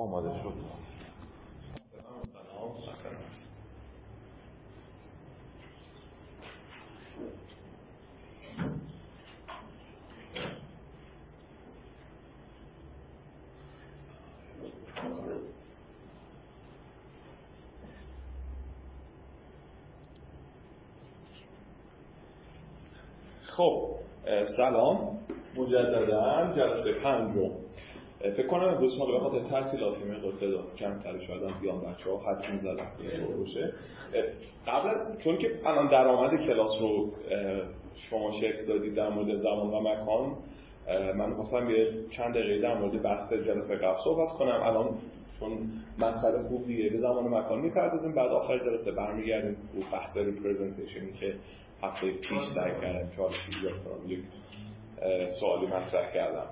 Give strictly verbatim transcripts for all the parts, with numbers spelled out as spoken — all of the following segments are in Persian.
آماده شد. خب سلام، مجددا جلسه پنجم. فکر کنم امروز حالا به خاطر تعطیلات مقدار تعداد کمتر شاید هم بیان بچه‌ها حد می‌زدن باشه. قبل چون که الان درآمد کلاس رو شما شکل دادید در مورد زمان و مکان، من خواستم یه چند دقیقه در مورد بحث جلسه قبل صحبت کنم. الان چون مطلب خوبیه به زمان و مکان می‌پردازیم، بعد آخر جلسه برمیگردیم رو بحث ریپرزنتیشنی که هفته پیش سعی کردم چهار شیوه کنم یک سوالی مطرح کردم.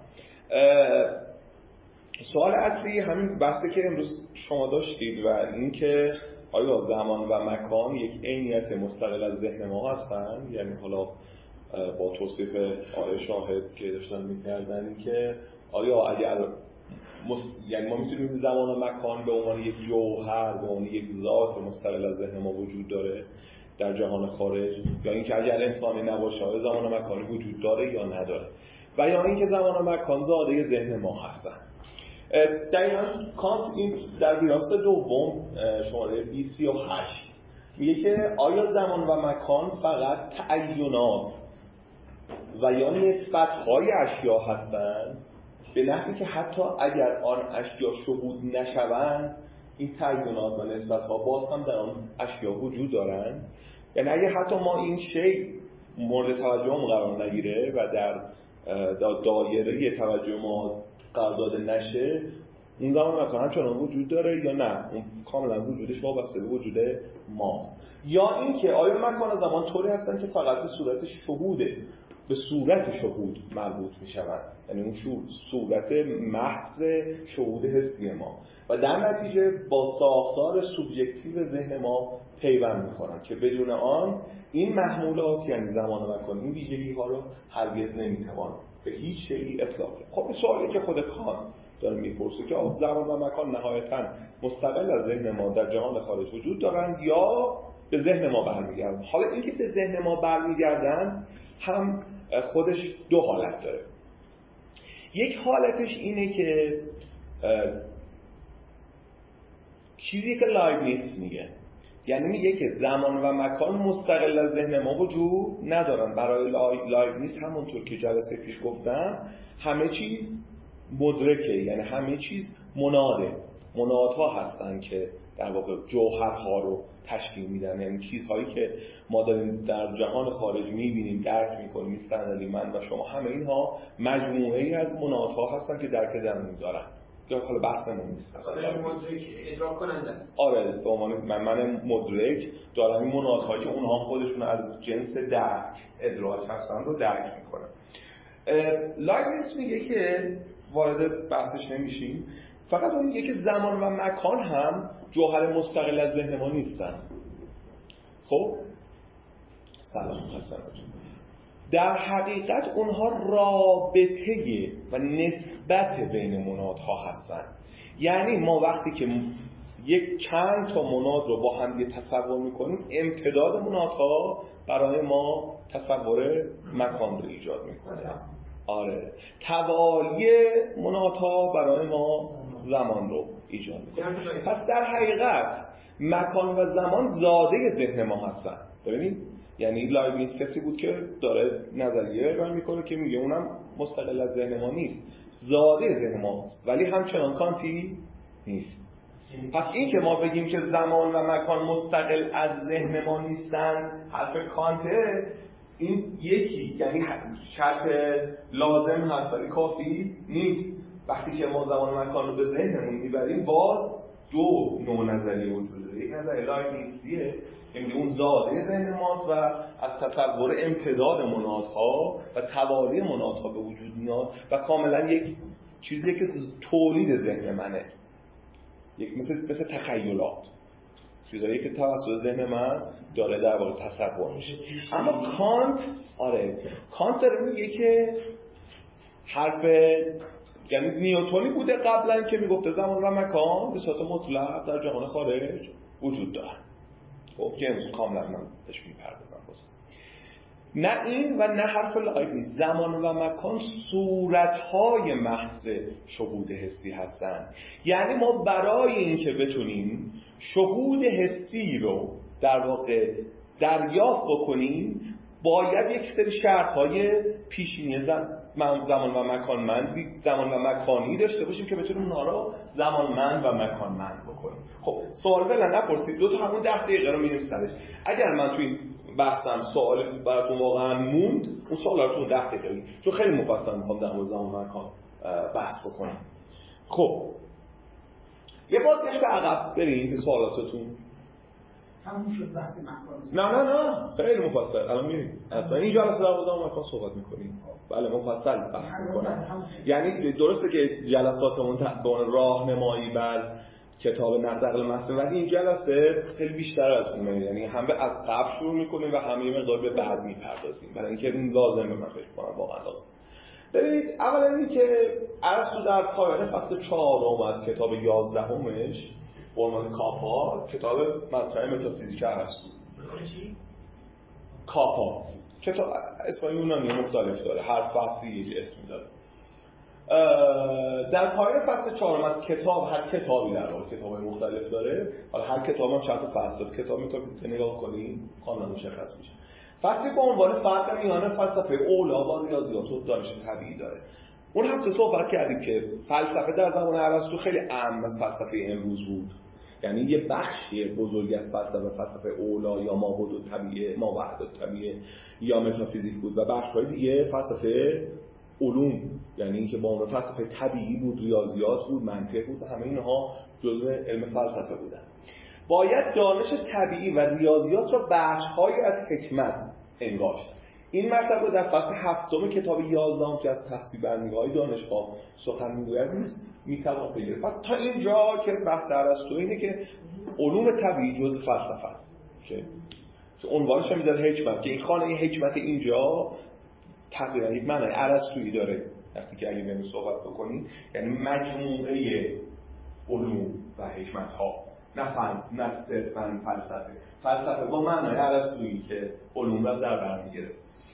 سوال اصلی همین بحثی که امروز شما داشتید و این که آیا زمان و مکان یک عینیت مستقل از ذهن ما هستن، یعنی حالا با توصیف آقای شاهد که داشتن می‌کردن این که آیا اگر مست... یعنی ما میتونیم زمان و مکان به عنوان یک جوهر، به عنوان یک ذات مستقل از ذهن ما وجود داره در جهان خارج، یا اینکه اگر انسانی نباشه آیا زمان و مکانی وجود داره یا نداره، و یا اینکه زمان و مکان زاده ذهن ما هستن. دقیقاً کانت این در ویراست دوم شماره بیست و هشت میگه که آیا زمان و مکان فقط تعینات و یا نسبت‌های اشیا هستند، به نحوی که حتی اگر آن اشیا شهود نشوند این تعینات و نسبت‌ها باز هم در آن اشیا وجود دارند. یعنی اگر حتی ما این شی مورد توجه قرار نگیره و در دایره توجه ما قرار داده نشه، اون زمان مکان همچنان وجود داره یا نه اون کاملا وجودش وابسته به وجود ماست، یا اینکه آیا مکان و زمان طوری هستن که فقط به صورت شهوده، به صورت شهود مربوط میشوند، یعنی اون صورت محض شهود حسی ما و در نتیجه با ساختار سوبژکتیو ذهن ما پیوند میخورن که بدون آن این محمولات یعنی زمان و مکان این ویژگی ها رو هرگز نمیتوان به هیچ شیئی اطلاق کرد. خب این سوالی که خود کانت داره میپرسه که زمان و مکان نهایتاً مستقل از ذهن ما در جهان خارج وجود دارند یا به ذهن ما برمیگردن. حالا اینکه به ذهن ما برمیگردن هم خودش دو حالت داره. یک حالتش اینه که چیزی که لایبنیتس میگه، یعنی میگه که زمان و مکان مستقل از ذهن ما وجود ندارن. برای لایبنیتس همونطور که جلسه پیش گفتم همه چیز مدرکه، یعنی همه چیز مناده، منادها هستن که در واقع جوهرها رو تشکیل میدن، یعنی چیزهایی که ما داریم در جهان خارج میبینیم، درک میکنیم، میستندیم من و شما، همه اینها مجموعه‌ای از منادها هستن که درک درونی دارن. یا حالا بحثمون نیست اصلا مدرک ادراک کننده است. آره به عنوان من من مدرک دارم این منادهایی که اونها خودشون از جنس درک ادراک هستن رو درک میکنن. لایبنیتس میگه که وارد بحثش نمیشیم، فقط اون میگه که زمان و مکان هم جوهر مستقل از ذهن ما نیستن. خب سلام حسن. در حقیقت اونها رابطه و نسبت بین منادها هستن. یعنی ما وقتی که یک چند تا مناد رو با هم تصور میکنیم، امتداد منادها برای ما تصور مکان رو ایجاد میکنه. آره توالی منادها برای ما زمان رو ایجاد میکنه. پس در حقیقت مکان و زمان زاده ذهن ما هستن. ببینید یعنی لایبنیتس کسی بود که داره نظریه ارائه میکنه که میگه اونم مستقل از ذهن ما نیست، زاده ذهن ماست، ولی همچنان کانتی نیست. پس این که ما بگیم که زمان و مکان مستقل از ذهن ما نیستن حرف کانته، این یکی یعنی شرط لازم هست ولی کافی نیست. وقتی که ما زمان و مکان رو به ذهنمون میبریم باز دو نوع نظریه وجود داره. یک نظریه لایبنیتسیه که میگه اون زاده ذهن ماست و از تصور امتداد منادها و توالی منادها به وجود میاد و کاملا یک چیزیه که تولید ذهن منه، یک مثل مثل تخیلات، چیزایی که توسط ذهن من داره در واقع تصور میشه. اما کانت آره کانت داره میگه که حرف یعنی نیوتنی بوده قبلا که میگفته زمان و مکان به صورت مطلق در جهان خارج وجود دارن. خب که امروز کاملا من بهش میپردازم واسه نه این و نه حرف لایبنیتس. زمان و مکان صورت‌های محض شهود حسی هستند. یعنی ما برای اینکه بتونیم شهود حسی رو در واقع دریافت بکنیم باید یک سری شرط‌های پیشینی زمان و مکانمندی زمان و مکانی داشته باشیم که بتونیم اونها رو زمانمند و مکانمند بکنیم. خب سوال فعلا نپرسید، دو تا همون ده دقیقه رو می‌ریم سرش. اگر من تو این بحثم سوال براتون واقعا موند، اون سوالا رو تو ده دقیقه بگید، چون خیلی مفصل می‌خوام در مورد زمان و مکان بحث بکنم. خب یه بازگشت به عقب بریم به سوالاتتون. تموم شد بحث مکان؟ نه نه نه خیلی مفصل الان میریم. اصلا این جلسه در مورد زمان و مکان صحبت می‌کنیم. بله مفصل بحث می‌کنیم. یعنی درسته که جلساتمون به عنوان راهنمایی بر کتاب نقد عقل محض، ولی این جلسه خیلی بیشتر از اونه، یعنی هم به از قبل شروع می‌کنیم و هم یه مقدار به بعد می‌پردازیم، برای اینکه این لازمه. من فکر کنم واقعا لازم. ببینید اولا اینکه ارسطو در پایان فصل چهارم از کتاب یازدهمش به عنوان کاپا، کتاب مطرح متافیزیک ارسطو، کاپا کتاب اسم یونانی مختلف داره، هر فصلی یک اسمی داره. در پایان فصل چهارم از کتاب، هر کتابی در واقع کتابای مختلف داره، حالا هر کتاب هم چند تا فصل کتاب متافیزیک نگاه کنیم کاملا مشخص میشه. فصلی با عنوان فرق میان فلسفه اولا با ریاضیات و دانش طبیعی داره. اون هم که صحبت کردیم که فلسفه در زمان ارسطو خیلی اهم از فلسفه امروز بود، یعنی یه بخشی بزرگی از فلسفه فلسفه اولا یا مابعد طبیعی، مابعد طبیعی یا متافیزیک بود و بخش‌های دیگه فلسفه علوم، یعنی اینکه با اون فلسفه طبیعی بود، ریاضیات بود، منطق بود و همه اینها جزء علم فلسفه بودن. باید دانش طبیعی و ریاضیات را بخش‌هایی از حکمت انگاشت. این مطلب رو در فصل هفتم کتاب یازدهم که از تحصیل برنامه‌های دانشگاه سخن می‌گوید نیست میتوان بگیره. پس تا اینجا که بحث ارسطو اینه که علوم طبیعی جزء فلسفه است که عنوانش هم میذاره حکمت، که این خانه حکمت اینجا تقریبا یک معنای ارسطویی داره. وقتی که اگه بهم صحبت بکنید یعنی مجموعه علوم و حکمت‌ها، نه فن، نه فن فلسفه. فلسفه با معنای ارسطویی که علوم را در بر می‌گیره.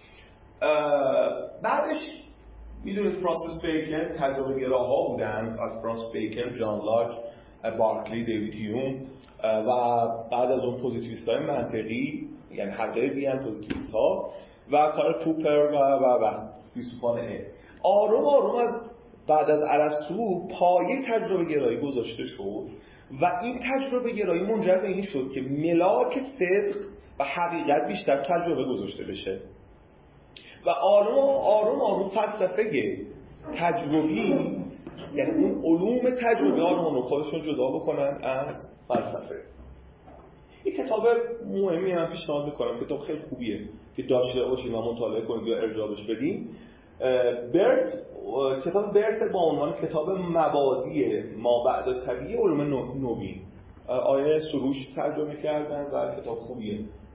بعدش میدونید فرانسیس بیکن تجربه گراها بودن، از فرانسیس بیکن، جان لاک، بارکلی، دیوید هیوم و بعد از اون پوزیتیویست‌های منطقی، یعنی حلقه بی ان پوزیتیویست‌ها و کار پوپر و و و فیلسوفان ا. آروم آروم از بعد از ارسطو پایه تجربه گرایی گذاشته شد و این تجربه گرایی منجر به این شد که ملاک صدق و حقیقت بیشتر تجربه گذاشته بشه و آروم آروم آروم فلسفه تجربی، یعنی اون علوم تجربی آروم رو خودشون جدا بکنن از فلسفه. این کتاب مهمی من پیشنهاد میکنم، کتاب خیلی خوبیه که داشته باشید و مطالعه کنید یا ارجاع بهش بدین. برت، کتاب برت با عنوان کتاب مبادی مابعد طبیعی علوم نوین، آیه سروش ترجمه کردن و کتاب خوبیه.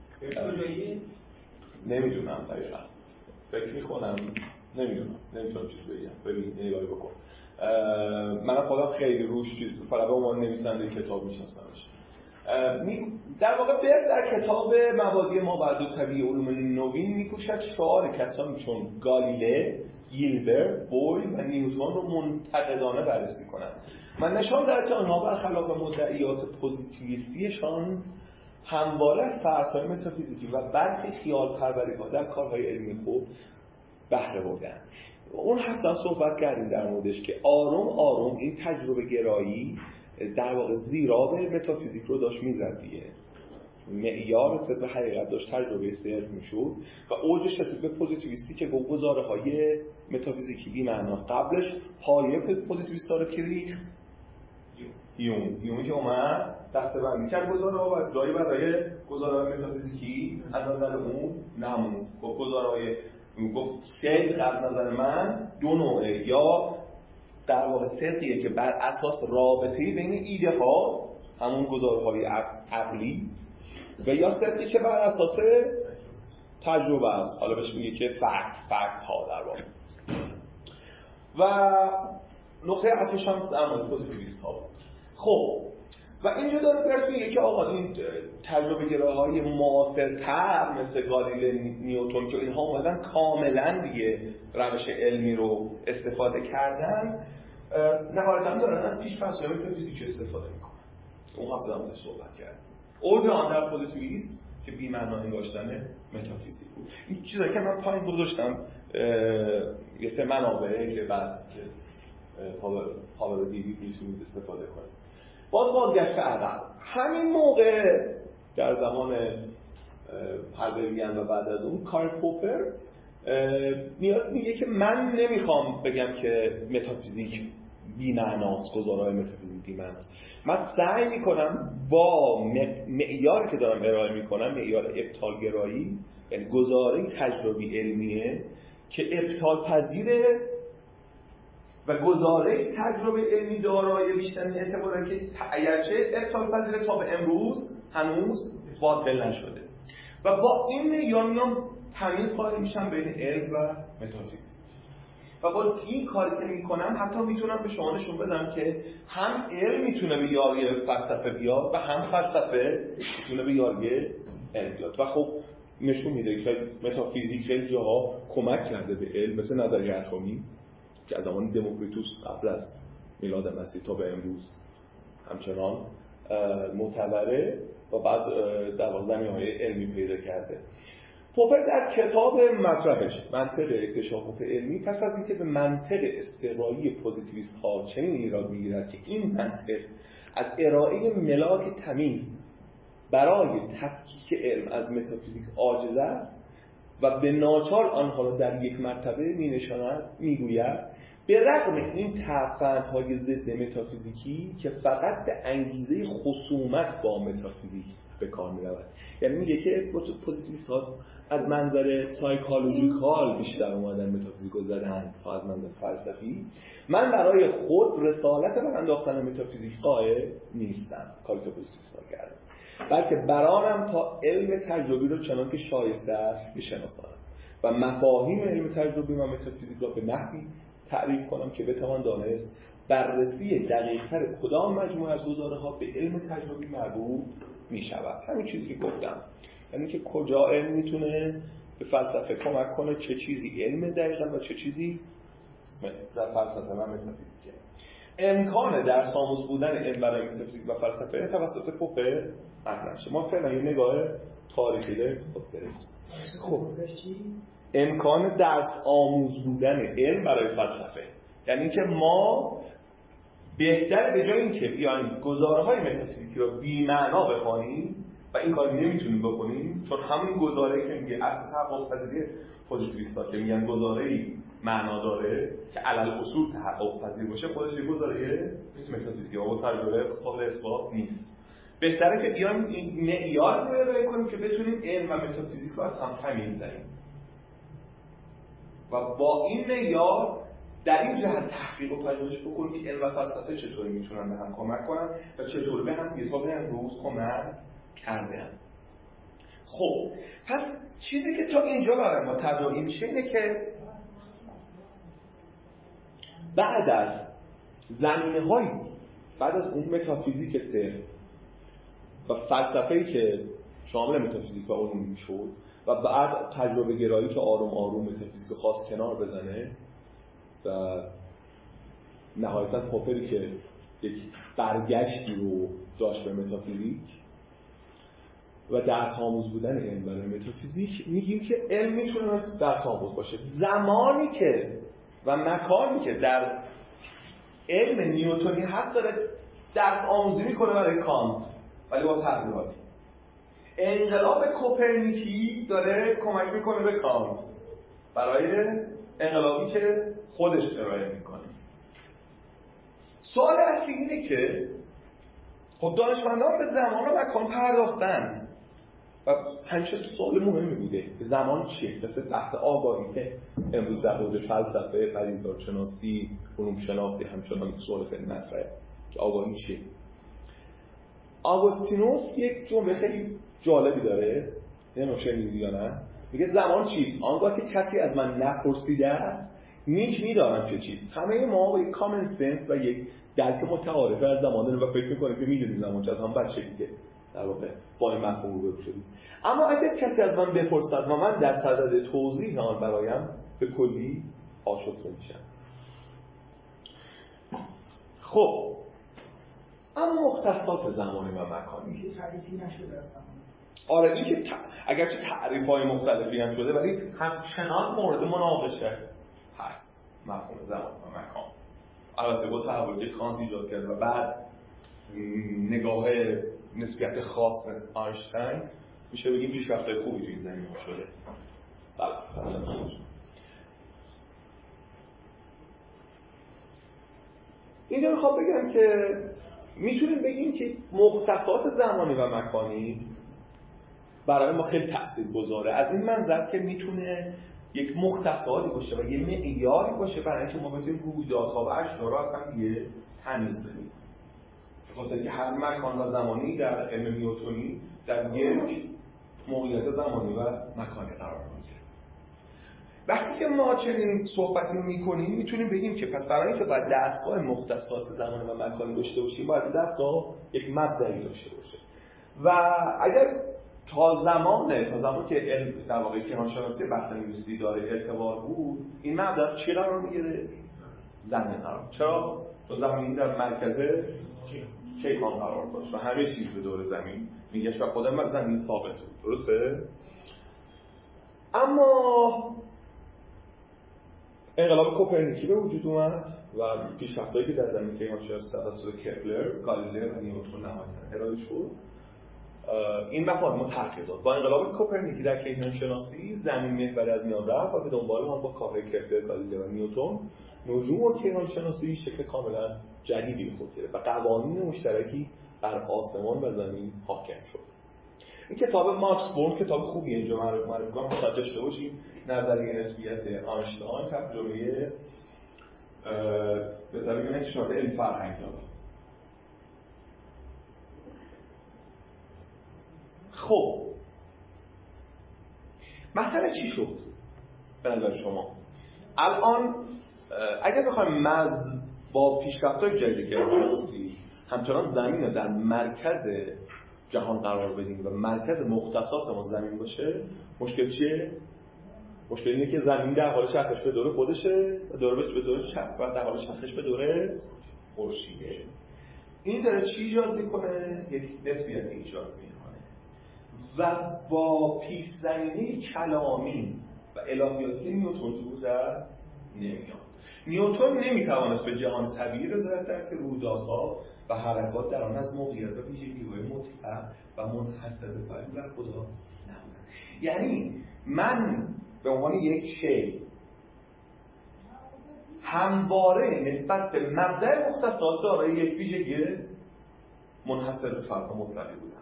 نمیدونم دقیقا، فکر میکنم نمیدونم نمیتونم چیز بگم، ببین نگاهی بکن. من خودم خیلی روش فقط به عنوان نویسنده کتاب میشناسمش. در واقع برد در کتاب مبادی مابعد طبیعی علوم نوین میکوشد شعار کسانی چون گالیله، گیلبرت، بویل و نیوتن رو منتقدانه بررسی کنند. من نشان داد که آنها برخلاف مدعیات پوزیتیویستیشان همواره از فرض‌های متافیزیکی و برخی خیال پروری‌ها در کارهای علمی خود بهره بردند. اون حتی صحبت کردیم در موردش که آروم آروم این تجربه گرایی در واقع زیرا به متافیزیک رو داشت میزد دیگه، معیار صدق و حقیقت داشت تجربه صرف میشد و اوجش رسید به پوزیتیویستی که با گزاره های متافیزیکی بی معنا. قبلش پایه پوزیتیویست رو که ریخت هیوم هیوم که اومد دسته بندی کرد گزاره ها و جایی برای گزاره های متافیزیکی از نظر اون نموند. خب گزاره های گفت صدق از نظر من دو نوعه، یا در واقع صدقیه که بر اساس رابطه بین ایده هاست، همون گزارهای عقلی، و یا صدقی که بر اساس تجربه است، حالا بهش میگه که فکت فکت ها در واقع. و نقطه عطفش هم در مورد پوزیتیویست ها بود. خب و اینجا داره برد میگه که آقا این تجربه گراهای معاصرتر مثل گالیله، نیوتن که اینها اومدن کاملا دیگه روش علمی رو استفاده کردن، نهایتاً دارن از پیش فرض‌های متافیزیک استفاده میکنن. اون هفته هم باید صحبت کرد. اوج آن در پوزیتیویسم که بی‌معنا انگاشتن متافیزیک بود. این چیزایی که من پایین گذاشتم یه سه منابعه که بعد که پاور رو دیدید میتونید استفاده کنید. باز بازگشت به عقب، همین موقع در زمان هربریان و بعد از اون کارل پوپر میاد میگه که من نمیخوام بگم که متافیزیک بی‌معناست، گزارهای متافیزیک بی‌معناست. من سعی میکنم با معیاری که دارم ارائه میکنم، معیار ابطالگرایی، یعنی گزاره تجربی علمیه که ابطال پذیره و گزاره تجربه علمی دارای بیشترین اعتباره که اگرچه ابطال پذیره تا به امروز هنوز باطل نشده و با این معیار میام تمیز قائل میشم بین علم و متافیزیک و با این کاری که میکنم حتی میتونم به شما نشون بدم که هم علم میتونه به یاری فلسفه بیاد و هم فلسفه میتونه به یاری علم بیاد و خب نشون میده که متافیزیک خیلی جاها کمک کرده به علم، مثل نظریه اتمی که از زمان دموکریتوس قبل از میلاد مسیح تا به امروز همچنان معتبره و بعد در واقع زمینه‌های علمی پیدا کرده. پوپر در کتاب مطرحش منطق اکتشافات علمی پس از اینکه به منطق استقرایی پوزیتیویست ها چنین ایراد میگیرد که این منطق از ارائه ملاک تمیز برای تفکیک علم از متافیزیک عاجز است و به ناچار آنها را در یک مرتبه می نشاند، می گوید به رغم این تفاوت‌های ضد متافیزیکی که فقط به انگیزه خصومت با متافیزیک به کار می رود. یعنی میگه که پوزیتیویست ها از منظر سایکولوژیکال بیشتر اومدن متافیزیک رو زدن تا از منظر فلسفی. من برای خود رسالت به انداختن متافیزیک قائل نیستم، کاری که پوزیتیویست ها کردن، بلکه برانم تا علم تجربی رو چنان که شایسته است بشناسانم و مفاهیم علم تجربی و متافیزیک را به نحوی تعریف کنم که بتوان دانست بررسی دقیق‌تر کدام مجموعه از گزاره‌ها به علم تجربی مربوط می‌شود. همین چیزی که گفتم، یعنی که کجا علم میتونه به فلسفه کمک کنه، چه چیزی علم دقیقاً و چه چیزی در فلسفه و متافیزیک. امکان درس آموز بودن علم برای متافیزیک و فلسفه توسط پوپر مطرح میشه. ما فعلا یه نگاه تاریخی داریم خود برسیم. خب امکان درس آموز بودن علم برای فلسفه، یعنی که ما بهتر به جای اینکه بیایم گزاره‌های متافیزیکی رو بی‌معنا بخوانیم و این کار نمیتونیم بکنیم، چون همین گزاره‌ای که میگه اصل تحقق پذیری پوزیتیویست‌ها که میگن گزاره‌ای معنا داره که علل اصول تحقق پذیر باشه، خودش یه گزاره متافیزیکی و تجربه قابل اثبات نیست. بهتره که بیایم این معیار رو ارائه کنیم که بتونیم علم و متافیزیک رو از هم تمیز بدیم و با این معیار در این جهت تحقیق و پژوهش بکنیم که علم و فلسفه چطوری میتونن به هم کمک کنن و چطوری به هم دیگه تا به امروز کمک کردن. خب پس چیزی که تا اینجا برای ما تداعی میشه اینه که بعد از زمینه‌های بعد از اون متافیزیک صرف و فلسفه‌ای که شامل متافیزیک و علوم میشد و بعد تجربه گرایی که آروم آروم متافیزیک خاص کنار بزنه و نهایتاً پوپری که یک برگشتی رو داشت به متافیزیک و درس آموز بودن علم برای متافیزیک، میگیم که علم میتونه درس آموز باشه زمانی که و مکانی که در علم نیوتنی هست داره درس آموزی میکنه برای کانت ولی با تغییراتی. انقلاب کوپرنیکی داره کمک میکنه به کانت برای انقلابی که خودش ارائه میکنه. سوال اصلی اینه که خب دانشمندان به زمان و مکان پرداختن و همیشه سوال مهمی بوده زمان چیه؟ مثل بحث آگاهی که امروز در حوزه فلسفه، پدیدارشناسی، علوم شناختی همچنان سوال خیلی مطرحه که آگاهی چیه؟ آگوستینوس یک جمله خیلی جالبی داره، نمیدونم شنیدید یا نه، میگه زمان چیست؟ آنگاه که کسی از من نپرسیده است نیک میدانم چه چیز. همه ما با یک کامن سنس و یک درک متعارف از زمان داریم و فکر میکنیم که میدونیم زمان چه، از هم بچگی که در واقع با این مفهوم روبرو شدیم. اما اگر کسی از من بپرسد و من در صدد توضیح آن برایم به کلی آشفته میشم. خب اما مختصات زمانی و مکانی که تعریفی نشده است. آره این که ت... اگرچه تعریف‌های مختلفی هم شده ولی همچنان مورد مناقشه هست مفهوم زمان و مکان. البته با تحولی که کانت ایجاد کرد و بعد نگاه نسبیت خاص آینشتین میشه بگیم پیشرفت‌های خوبی تو این زمینه شده. سلام. اینجا میخوام بگم که میتونیم بگیم که مختصات زمانی و مکانی برای ما خیلی تاثیرگذاره از این منظر که میتونه یک مختصاتی باشه و یه معیاری باشه برای اینکه ما بتونیم رویدادها و اشیا رو اصلا دیگه تمیز بدیم. به خاطر اینکه هر مکان و زمانی در علم نیوتنی در یک موقعیت زمانی و مکانی قرار میگیره. وقتی که ما چنین صحبتی رو میکنیم میتونیم بگیم که پس برای اینکه باید دستگاه مختصات زمانی و مکانی داشته باشیم باید دستگاه یک مبدأی داشته باشه و اگر تا زمانه تا زمانی که علم در واقع کیهانشناسی بخت‌نویسی داره اعتبار بود این مبدأ چی قرار میگیره؟ زمین قرار. چرا؟ چون زمین در مرکز کیهان قرار داشت و همه چیز به دور زمین میگشت و خودم زمین ثابت بود. درسته؟ اما انقلاب کوپرنیکی به وجود اومد و پیشرفت‌هایی که در زمینه کیهانشناسی توسط کپلر، گالیله و نیوتن نهایتاً ارائه شد این مفاهیم رو تغییر داد. با انقلاب کوپرنیکی در کیهانشناسی زمین محور از میان رفت و به دنبال آن با کارهای کپلر، گالیله و نیوتن نجوم کیهانشناسی شکل کاملا جدیدی به خود گرفت و قوانین مشترکی بر آسمان و زمین حاکم شد. این کتاب ماکس بورن کتاب خوبی اینجا معرفی کنم تا داشته باشیم. نظریه نسبیت آینشتاین ترجمه به طریق انتشارات علم فرهنگ داد. خب مسئله چی شد به نظر شما؟ الان اگر بخوایم مز با پیشرفت‌های جدید کیهانشناسی همچنان زمین رو در مرکز جهان قرار بدیم و مرکز مختصات ما زمین باشه مشکل چیه؟ مشکل اینه که زمین در حال چرخش به دور خودشه و دور به دور چرخ و در حال چرخش به دور خورشیده. این داره چی ایجاد میکنه؟ یک نسبیت ایجاد میکنه و با پیش زمینه کلامی و الهیاتی نیوتن جو در نمیاد. نیوتن نمیتوانست به جهان طبیعی رضایت دهد که رویدادها و حرکات در آن از موقعیت و ویژگی‌های مطلق و منحصر به فرد بر خدا نبودند. یعنی من به عنوان یک شی همواره نسبت به مبدأ مختصات دارای یک ویژگی منحصر به فرد مطلقی بودم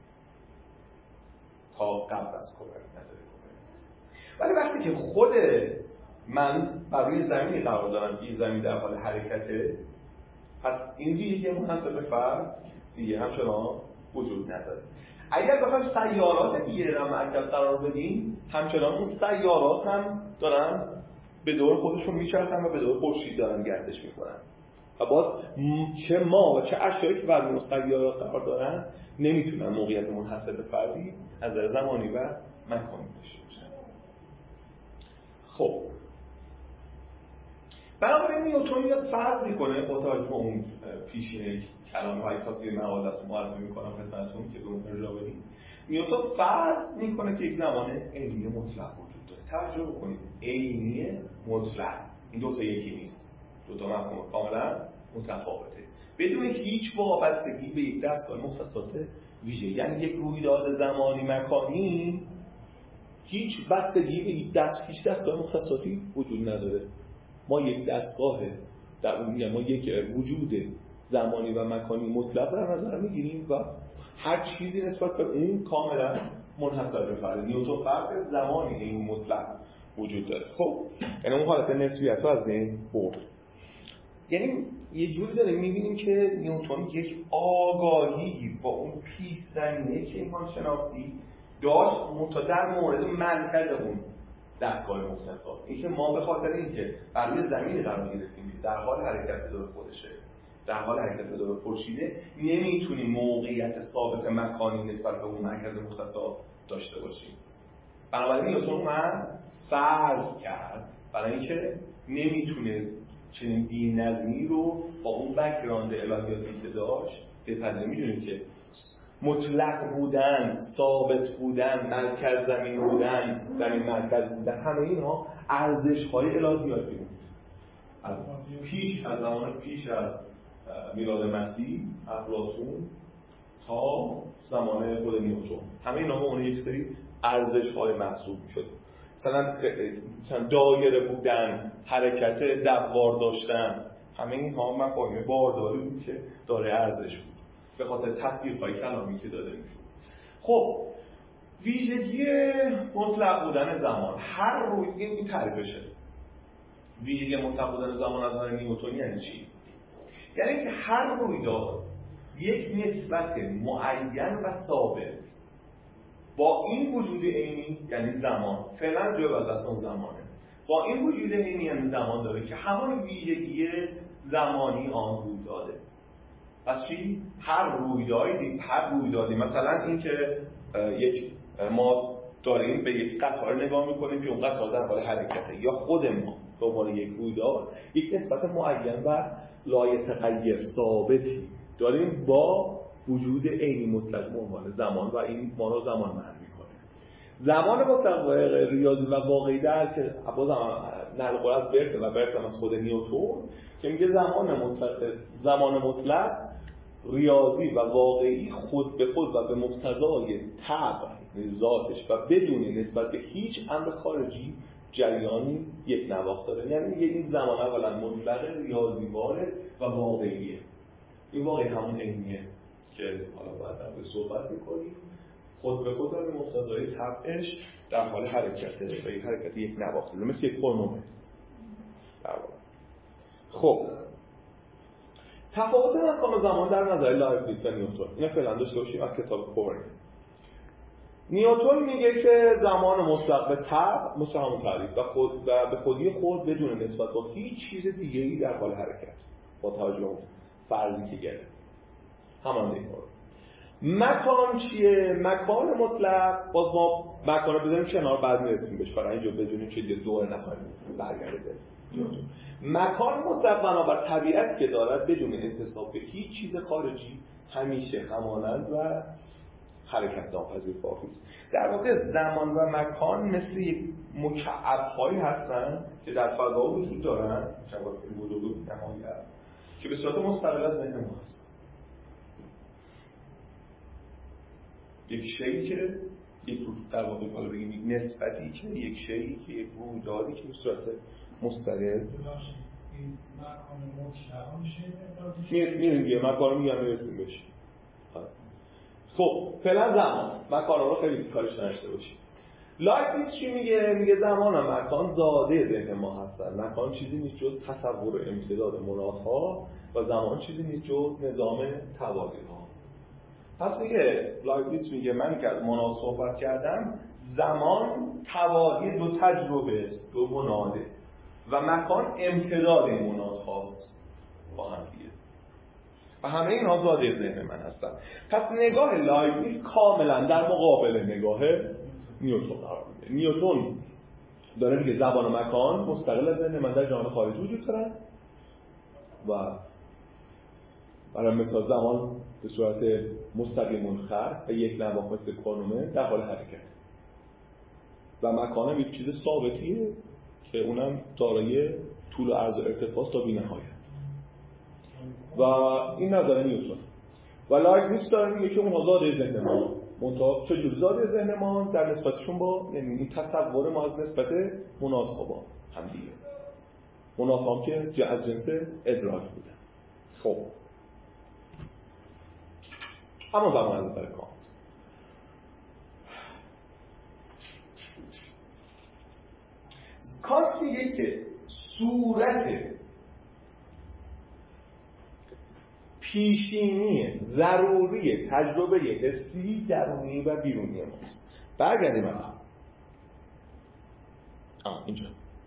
تا قبل از کوپرنیک نظر کوپرنیک. ولی وقتی که خود من بر روی زمینی قرار دارم این زمین در حال حرکته پس این ویژگی منحصر به فرد دیگه همچنان وجود نداره. اگر بخوایم سیارات دیگه را مرکز قرار بدیم همچنان اون سیارات هم دارن به دور خودشون میچرخن و به دور خورشید دارن گردش میکنن و باز چه ما و چه اشیایی که بر اون سیارات قرار دارن نمیتونن موقعیت منحصر به فردی از نظر زمانی و مکانی داشته باشن. خب بنابراین نیوتن میاد فرض میکنه با توجه به اون پیشینه کلام های تصویر مقاله است معرفی میکنم خدمتتون که به اون ارجاع بدید. نیوتن فرض میکنه که یک زمان عینی مطلق وجود داره. توجه بکنید عینی مطلق این دو تا یکی نیست، دو تا مفهوم کاملا متفاوته بدون هیچ وابستگی به یک دستگاه مختصات ویژه. یعنی یک رویداد زمانی مکانی هیچ بستگی به یک دست هیچ دستگاه مختصاتی وجود نداره. ما یک دستگاه در اون ما یک وجود زمانی و مکانی مطلق در نظر میگیریم و هر چیزی نسبت به اون کاملا منحصر به فرد. نیوتن فرض زمانی این مطلق وجود داره. خب یعنی اون حالت نسبیت رو از بین برد. یعنی یه جوری داریم میبینیم که نیوتن یک آگاهی با اون پیش زمینه که ایمان شناختی داشت منتها در مورد مرکز اون دستگاه مختصات. اینکه ما به خاطر اینکه بر روی زمین قرار گرفتیم که در حال حرکت به دور خودشه، در حال حرکت به دور خورشیده، نمیتونیم موقعیت ثابت مکانی نسبت به اون مرکز مختصات داشته باشیم. بنابراین نیوتن اومد فرض کرد برای اینکه نمیتونست چنین بی‌نظمی رو با اون بک‌گراند الهیاتی که داشت بپذیره. میدونید که مطلق بودن، ثابت بودن، مرکز زمین بودن، زمین مرکز بودن، همه اینها ارزش‌های الهیاتی بود. از پیش از زمان پیش از میلاد مسیح، افلاطون تا زمان خود نیوتن، همه اینها به عنوان یک سری ارزش‌های محسوب می‌شد. مثلا مثلا دایره بودن، حرکت دوار داشتن، همه اینها مفاهیم بارداری بود که داره ارزش بود به خاطر تطبیق‌های کلامی که داده میشد. خب ویژگی مطلق بودن زمان، هر روی این تعریفشه. ویژگی مطلق بودن زمان از نظر نیوتن یعنی چی؟ یعنی که هر رویداد یک نسبت معین و ثابت با این وجود عینی یعنی زمان، فعلا جای بعد از اون زمانه، با این وجود عینی یعنی زمان داره که همون ویژگی زمانی آن رویداده. پس چی؟ هر رویدادی هر رویدادی مثلا این که یک ما داریم به یک قطار نگاه میکنیم که اون قطار در حال حرکته، یا خود ما به عنوان یک رویداد یک نسبت معین و لایتغیر ثابتی داریم با وجود عینی مطلق به عنوان زمان و این ما رو زمان معنی میکنه. زمان مطلق و غیر ریاضی و واقعی در که بازم نقل قول از برت و برت از خود نیوتن که میگه زمان مطلق زمان مطلق ریاضی و واقعی خود به خود و به مقتضای طبع ذاتش و بدون نسبت به هیچ امر خارجی جریانی یک نواخت داره. یعنی میگه این زمان اولا مطلق ریاضیواره و واقعیه. این واقعی همون عینیه که حالا بعدا به صحبت میکنیم، خود به خود و به مقتضای طبعش در حال حرکته و این حرکت یک نواخت داره، مثل یک پرنومه در واقع. خب تفاوت مکان و زمان در نظر لایبنیتس و نیوتن اینا فعلا داشته باشیم از کتاب کورن. نیوتن میگه که زمان مطلق به طبع مثل همون تعریف و خود و به خودی خود بدون نسبت با هیچ چیز دیگه‌ای در حال حرکت با توجه به فرضی که گرفت همان دیگه. مکان چیه؟ مکان مطلق باز ما مکان رو بذاریم کنار بعد میرسیم بهش، فقط اینجا بدونیم چه دیگه دور نخواهیم برگرده. مکان مطلق بنابر طبیعت که دارد بدون انتساب به هیچ چیز خارجی همیشه همانند و حرکت ناپذیر باقی است. در واقع زمان و مکان مثل یک مکعب‌هایی هستن که در فضا وجود دارن، مکعبات بزرگ نمایان که به صورت مستقل از ذهن ما هست. یک شیئی که یک در واقع حالا بگیم یک نسبتی که یک شیئی که یک رویدادی که به صورت مستقل این مکان مطلق میشه میریم دیگه مکان رو میگم میرسیم بهش. خب فعلا زمان مکان رو خیلی کارش نداشته باشیم. لایبنیتس چی میگه؟ میگه زمان و مکان زاده ذهن ما هستن. مکان چیزی نیست جز تصور امتداد منادها و زمان چیزی نیست جز نظام توالی ها. پس میگه لایبنیتس میگه من که از مناد صحبت کردم، زمان توالی دو تجربه است، دو مناده و مکان امتداد این مناد هاست با هم دیگه و همه اینها زاده ذهن من هستن. پس نگاه لایبنیتس کاملا در مقابل نگاه نیوتن قرار میده. نیوتن داره میگه زبان و مکان مستقل از ذهن من در جهان خارج وجود دارن و برای مثال زمان به صورت مستقیم خط و یک نواخت مثل کانومه در حال حرکت و مکان یک چیز ثابتیه که اونم دارای طول و عرض و ارتفاع تا بی‌نهایت. و این نظر نیوتن و لایبنیتس داره میگه که اونها زاده ذهن ما، منتها چجور زاده ذهن ما در نسبتشون با یعنی این تصور ما از نسبت منادها با هم دیگه، منادها هم که از جنس ادراک بودن. خب اما زمان از نظر کانت کانت میگه که صورت پیشینی ضروری تجربه حسی درونی و بیرونی ماست. برگردیم عقب. آه اینجا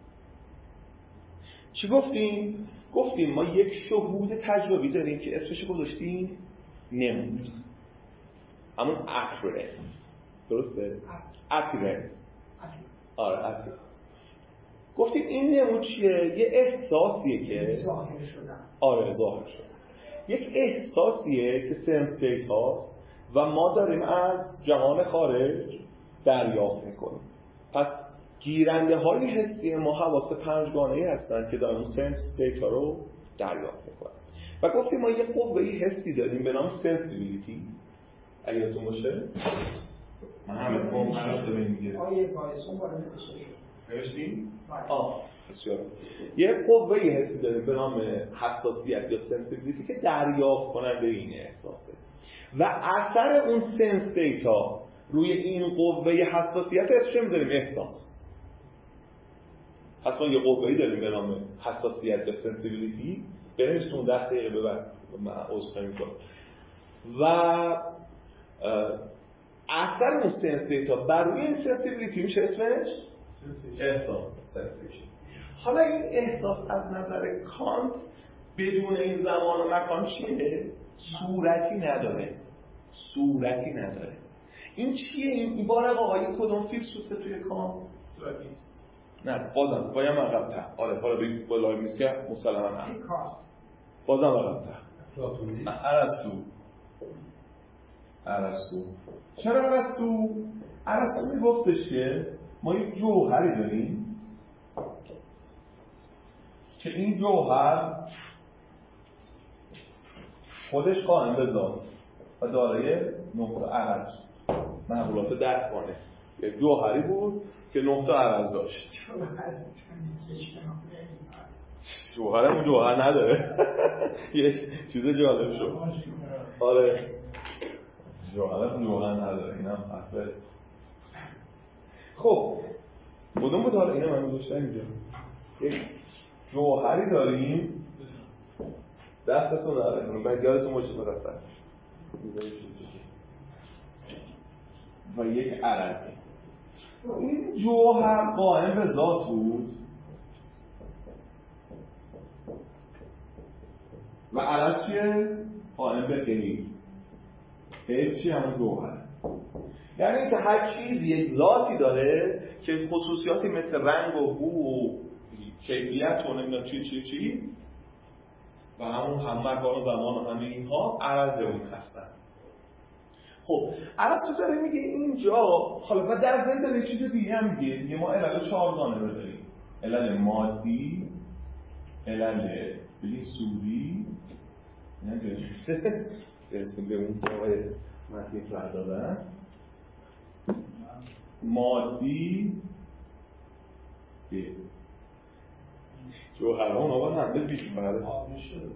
چی گفتیم؟ گفتیم ما یک شهود تجربی داریم که اسمش گذاشتیم نمود، همون اکرنس. درسته؟ اکرنس. آره اکرنس. گفتیم این نمود چیه؟ یه احساسیه که ظاهر شدن. آره ظاهر شدن. یک احساسیه که سنس استیت هاست و ما داریم از جهان خارج دریافت میکنیم. پس گیرنده های حسی ما حواس پنجگانه‌ای هستن که دارن سنس استیت ها رو دریافت میکنن. و گفتیم ما یه قوه‌ای حسی داریم به نام سنسیبیلیتی. اگه یادتون باشه من همه فرم هست رو میگه آیه باعث اون باره نمیشه نوشتیم؟ آه بسیار. یه قوه‌ای حسی داریم به نام حساسیت یا سنسیبیلیتی که دریافت کننده این احساسه و اثر اون سنس دیتا روی این قوه حساسیت اسمش میذاریم احساس. پس ما یه قوه‌ای داریم به نام حساسیت یا سنسیبیلیتی، بنویسید اون ده دقیقه ببر من عذر می‌خوام. و اثر اون سنس دیتا بر روی این سنسیبیلیتی میشه اسمش احساس، سنسیشن. حالا این احساس از نظر کانت بدون این زمان و مکان چیه؟ صورتی نداره. صورتی نداره. این چیه؟ این عبارت آقای کدوم فیلسوفه توی کانت؟ صورتی نیست. نه بازم باید من قبل‌تر. آره حالا بگید با لایم نیست که مسلما هست. کانت بازم قبل‌تر. پلاتونی ارسطو. ارسطو. چرا ارسطو؟ ارسطو میگفتش که ما یک جوهری داریم که این جوهر خودش قائم به ذات و دارای نقطه عرض معقولات ده گانه. یک جوهری بود که نقطه عرض داشت. جوهرمون جوهر نداره. یه چیز جالب شد. آره جوهرمون جوهر نداره. اینم حرفه. خب بودم بود حالا اینه من گذاشتم اینجا. یک جوهری داریم دستتون داره من یادتون باشه برفتن و یک عرضی. این جوهر قائم به ذات بود و عرض چیه؟ قائم به غیر. غیر چیه؟ همون جوهر. یعنی اینکه هر چیزی یک ذاتی داره که خصوصیاتی مثل رنگ و بو و کیفیت و نمیدونم چی چی چی و همون هم مکان و زمان و همه اینها عرض اون هستن. خب ارسطو داره میگه اینجا حالا و در ضمن داره چیز دیگه هم میگه دیگه ما علل چهارگانه رو داریم. علل مادی، علل بلی سوری برسیم به اون که مادی پردادن مادی جوهران آقا همه بیش برده آبیش درست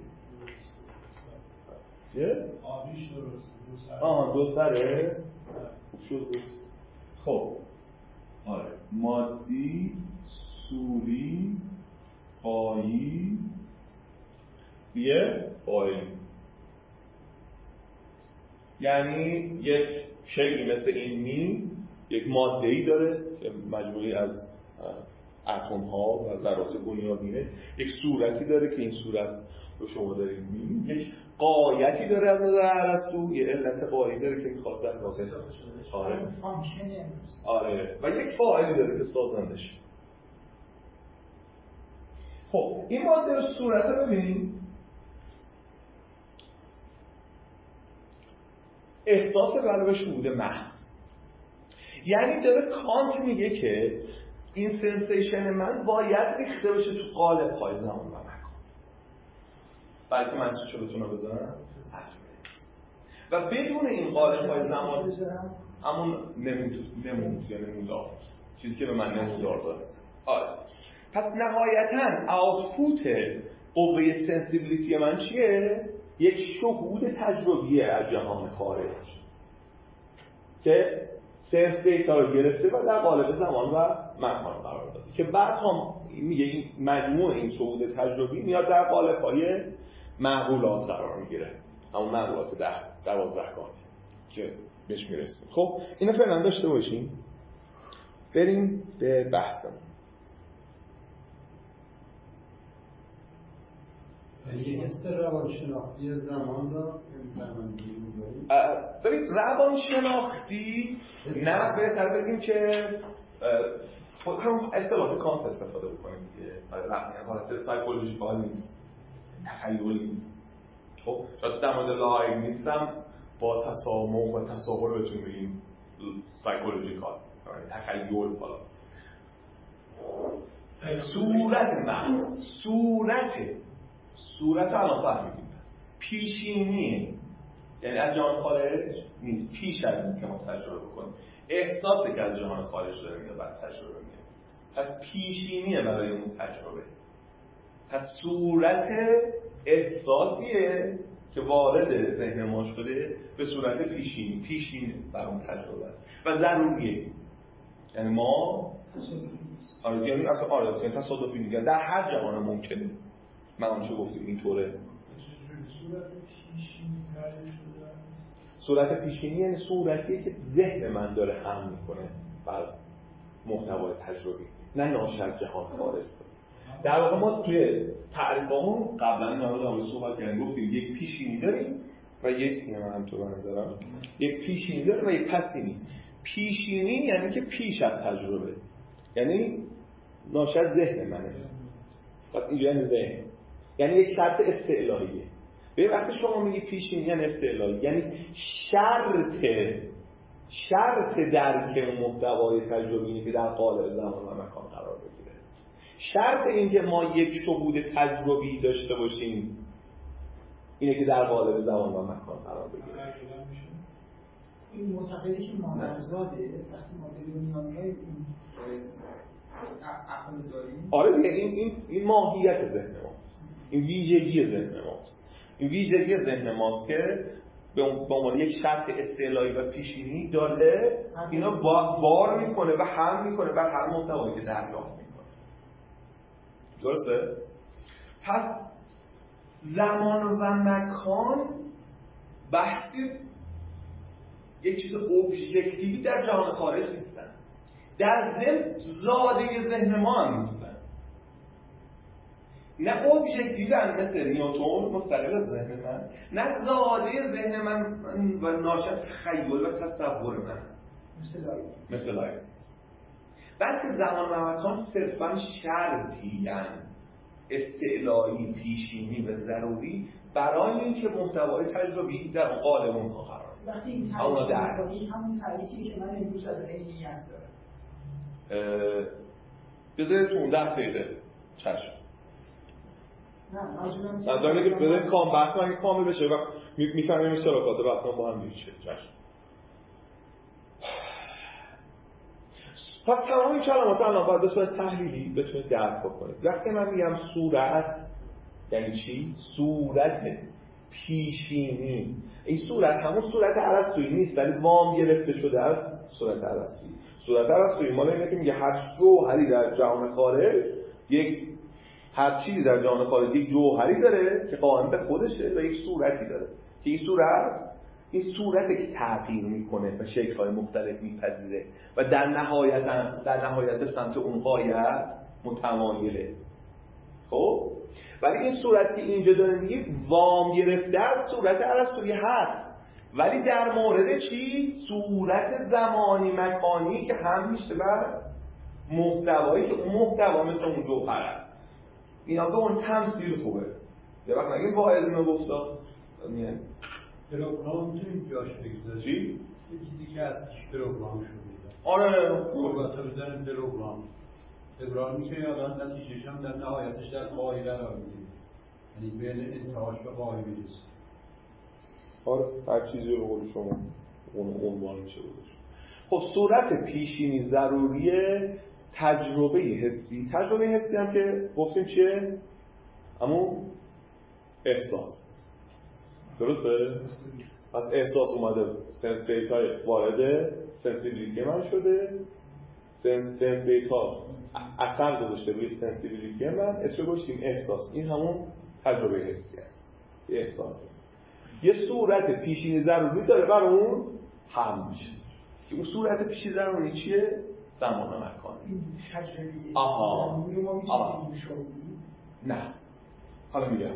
چه؟ آبیش درست آه دو سره؟ خوب شد بود. خب آره مادی سوری قایی یه قایی یعنی یک شیئی مثل این میز یک ماده‌ای داره که مجموعی از اتم ها و ذرات بنیادینه، یک صورتی داره که این صورت رو شما دارید می‌بینید، یک قایتی داره از نظر ارسطو، یه علت قایی داره که میخواد در واقع آره آره و یک فاعلی داره که سازندشه. خب این ماده رو صورت رو ببینید، احساس قلب شهود محض. یعنی داره کانت میگه که این سنسیشن من باید ریخته بشه تو قالب های زمان و مکان. بلکه من سوچه بتونم بزنم و بدون این قالب های زمان همون نمود نمود یا نمودار چیزی که به من نمودار داره. آره پس نهایتاً آوتپوت قوه سنسیبیلیتی من چیه؟ یک شهود تجربیه از جهان خارج که سنس دیتا رو گرفته و در قالب زمان و مکان قرار داده که بعد هم میگه این مجموع این شهود تجربی میاد در قالب های معقولات قرار میگیره، همون معقولات ده دوازده گانه که بهش میرسیم. خب اینو فعلا داشته باشیم، بریم به بحثمون. یعنی حس روانشناختی زمان را زمان می‌گیریم. ببین روانشناختی نه بهتر بگیم که هم اصطلاحات کانت استفاده بکنیم دیگه. نه حالت سایکولوژیکال نیست، تخیلی نیست. خب شاید در مورد لایگ نیستم با تسامح و تصاور بهتون بگیم سایکولوژیکال، تخیل حالا صورت مغز صورت صورت الان فهمیدیم پیشینیه، یعنی از جهان خارج نیست، پیش از این که ما تجربه بکنیم. احساسی که از جهان خارج داره میاد بعد تجربه میاد، پس پیشینیه برای اون تجربه. پس صورت احساسیه که وارد ذهن ما شده به صورت پیشینی، پیشینی بر اون تجربه است و ضروریه. یعنی ما آره یعنی اصلا آره یعنی تصادفی میگن در هر جهان ممکنه. من آنچه گفتیم اینطوره. صورت پیشینی تعریف شده. صورت پیشینی یعنی صورتیه که ذهن من داره حمل میکنه بر محتوای تجربی، نه ناشی از جهان خارج. در واقع ما توی تعریفمون قبلا این رو دارم صحبت کردیم، گفتیم یک پیشینی داریم و یک اینم هم تو بنظرم یک پیشینی داریم و یک پسینی. پیشینی یعنی که پیش از تجربه، یعنی ناشی از ذهن منه. پس اینجا یعنی ذهن، یعنی یک شرط استعلاییه. به وقتی شما میگی پیشینی یعنی استعلایی، یعنی شرط شرط درک محتوای تجربی که در قالب زمان و مکان قرار بگیره. شرط این که ما یک شهود تجربی داشته باشیم اینه که در قالب زمان و مکان قرار بگیره. این معتقده که مادرزاده وقتی ما به دنیا میاییم این عقل داریم. آره دیگه این این این ماهیت ذهن ماست، این ویژگی ذهن ماست، این ویژگی ذهن ماست که به عنوان یک شرط استعلایی و پیشینی داره اینا بار میکنه و حمل میکنه بر هر محتوایی که دریافت میکنه. درسته؟ پس زمان و مکان بحثی یک چیز ابژکتیوی در جهان خارج نیستن، در ذهن زاده ذهن ما هم نیستن، نه ابژکتیو مثل نیوتن مستقل از ذهن من، نه زاده ذهن من و ناشی از تخیل و تصور من مثل لایق مثل لایق بلکه زمان و مکان صرفا شرطی یعنی استعلایی پیشینی و ضروری برای اینکه محتوای تجربی در قالب اونها قرار بگیره. وقتی این تعریف همون تعریفی که من امروز از عینیت دارم بذارید تو اون ده دقیقه چشم نه منظورم نظرم که بذارید کام بحث من کامل بشه و میفهمیم اشتراکات بحثم با هم میشه. چشم پس تمام این کلمات الان باید به صورت تحلیلی بتونید درک بکنید. وقتی من میگم صورت یعنی چی؟ صورت پیشینی. این صورت همون صورت ارسطویی نیست ولی وام گرفته شده از صورت ارسطویی. صورت ارسطویی مال اینه که میگه هر جوهری در جهان خارج یک هر چیزی در جهان خارج یک جوهری داره که قائم به خودشه و یک صورتی داره که این صورت این صورتی که تغییر میکنه و شکل‌های مختلف میپذیره و در نهایت در نهایت به سمت اون غایت متمایله. خب ولی این صورتی اینجا داره میگه وام گرفته از صورت ارسطویی هست، ولی در مورد چی؟ صورت زمانی مکانی که هم میشه بر محتوایی که اون محتوا مثل اون جوهر است. اینا به اون تمثیل خوبه. یه وقت نگیم واحد اینو گفتم میگن پروگرام میتونید جاش بگذارید. چی؟ یه چیزی که از پروگرام شده. آره البته بزنید پروگرام. پروگرامی که الان نتیجهش هم در نهایتش در قاهی قرار میگیره. یعنی بین انتهاش به قاهی میرسه. آره هر چیزی رو قول شما اون عنوان میشه بودش. خب صورت پیشینی ضروریه تجربه حسی. تجربه حسی هم که گفتیم چیه؟ اما احساس. درسته؟ پس احساس اومده سنس دیتا وارد سنسیبیلیتی من شده، سنس سنس دیتا اثر گذاشته روی سنسیبیلیتی من، اسمش گذاشتیم احساس. این همون تجربه حسی است، احساس است. یه صورت پیشینی ضروری داره برای اون هم میشه که اون صورت پیشینی ضروری چیه؟ زمان و مکان. این تجربه آها ما میتونیم شویی نه حالا میگم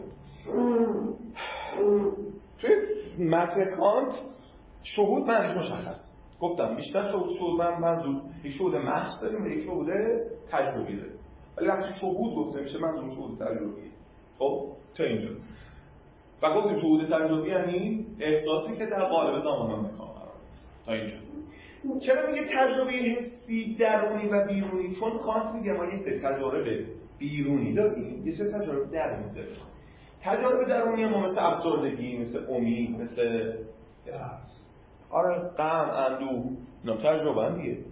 توی متن کانت شهود معنیش مشخص. گفتم بیشتر شهود شهود من منظور یک شهود محض داریم و یک شهود تجربی داریم. ولی وقتی شهود گفته میشه منظور شهود تجربی. خب تا اینجا. و گفتیم شهود تجربی یعنی احساسی که در قالب زمان و مکان قرار تا اینجا. چرا میگه تجربه حسی درونی و بیرونی؟ چون کانت میگه ما یه سری تجربه بیرونی داریم، یه سری تجربه درونی داریم. تجربه درونی ما مثل افسردگی، مثل امید، مثل آره غم، اندوه، اینا تجربه هم دیگه.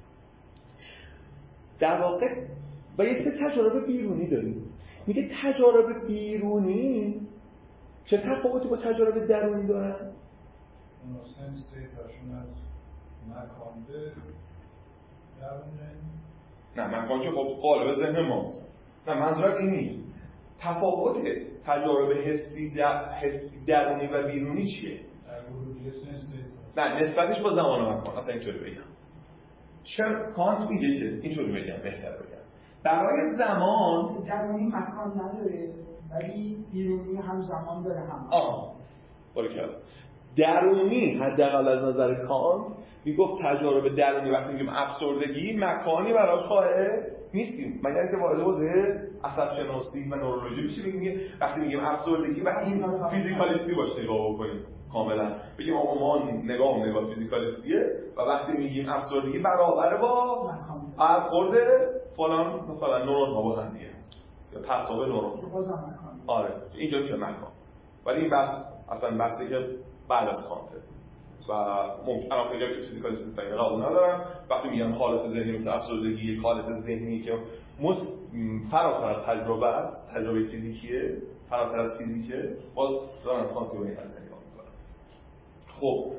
در واقع و یه سری تجربه بیرونی داریم. میگه تجربه بیرونی چه تفاوتی با تجربه درونی دارن؟ اون سنس دیتاشون از مکان به درونه؟ نه مکان که خب قالب ذهن ماست. نه منظورم این نیست. تفاوت تجربه حسی در حسی درونی و بیرونی چیه؟ نه نسبتش با زمان و مکان. اصلا اینطوری بگم. چرا کانت میگه که اینطوری بگم بهتر بگم. برای زمان درونی مکان نداره ولی بیرونی هم زمان داره هم. آه. باریکلا. درونی حداقل از نظر کانت میگفت تجربه درونی وقتی میگیم افسردگی مکانی براش قائل نیستیم. مگر اینکه وارد حوزه عصب شناسی و نورولوژی بشیم میگیم وقتی میگیم افسردگی و این فیزیکالیستی باشه نگاه بکنیم کاملا بگیم آقا ما نگاه نگاه فیزیکالیستیه و وقتی میگیم افسردگی برابر با برخورد فلان مثلا نورون ها با هم دیگه است یا ترتاب نورون. آره اینجا چه مکان. ولی این بحث اصلا بحثی که بعد از کانته و ممکن الان خیلی که فیزیکالیست نیستن قبول ندارن وقتی میگن حالت ذهنی مثل افسردگی یک حالت ذهنی که مس فراتر از تجربه است، تجربه فیزیکیه، فراتر از فیزیکه، باز دارن کانتی رو این قضیه نگاه میکنن. خب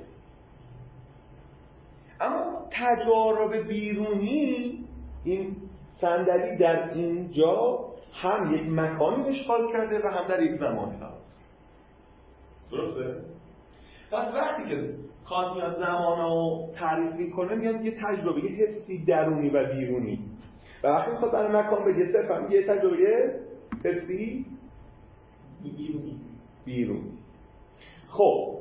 اما تجارب بیرونی این صندلی در اینجا هم یک مکانی اشغال کرده و هم در یک زمانی قرار درسته؟ پس وقتی که کانت میاد زمان رو تعریف میکنه میاد یه تجربه حسی درونی و بیرونی و وقتی میخواد برای مکان بگه صرفا میگه یه تجربه حسی بیرونی بیرونی. خب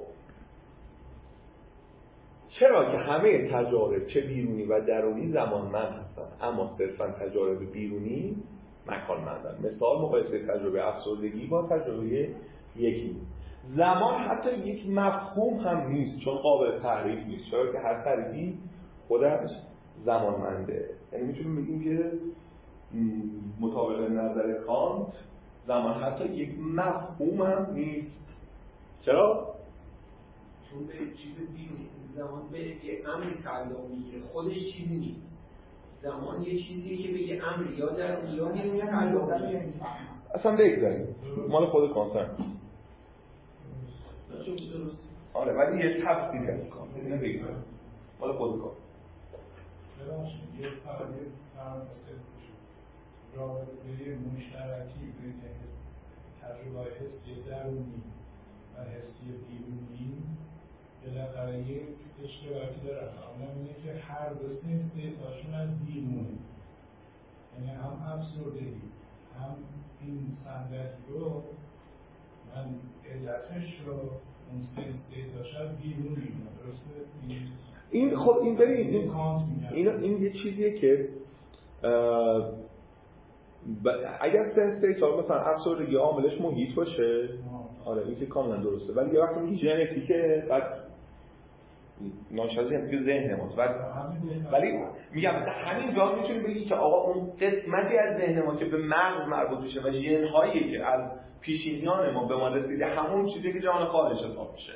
چرا که همه تجارب چه بیرونی و درونی زمانمند هستن اما صرفا تجارب بیرونی مکانمندن؟ مثال مقایسه تجربه افسردگی با تجربه یکی. زمان حتی یک مفهوم هم نیست چون قابل تعریف نیست، چرا که هر تعریفی خودش زمانمنده. یعنی میتونیم بگیم که مطابق نظر کانت زمان حتی یک مفهوم هم نیست. چرا؟ چون به چیز بیرونی زمان به یه امری تعلق میگیره، خودش چیزی نیست. زمان یه چیزیه که به یه امر یا در یا نیست تعلق میگیره. اصلا بگذاریم مال خود کانت هم درست. آره ولی یه تفسیری از کانت اینو بگذاریم مال خود کانت. ببخشید یه فرقی فرانسه رابطه مشترکی بین تجربه حسی درونی و حسی بیرونی بالاخره یک اشتراکی داره. اونم اینه که هر دو سنس دیتاشون از بیرونه، یعنی هم افسردگی هم این صندلی رو من علتش رو اون سنس دیتاش از بیرون میبینم. درسته؟ این خب این ببین این این این یه چیزیه که اگر سنس دیتا مثلا افسردگی عاملش محیط باشه آره این که کاملا درسته، ولی یه وقتی میگی ژنتیکه بعد ناشی از ژنتیک ذهن ماست ولی ولی میگم همین جا میتونی بگی که آقا اون قسمتی از ذهن ما که به مغز مربوط میشه و ژن هایی که از پیشینیان ما به ما رسیده همون چیزی که جهان خارج حساب میشه.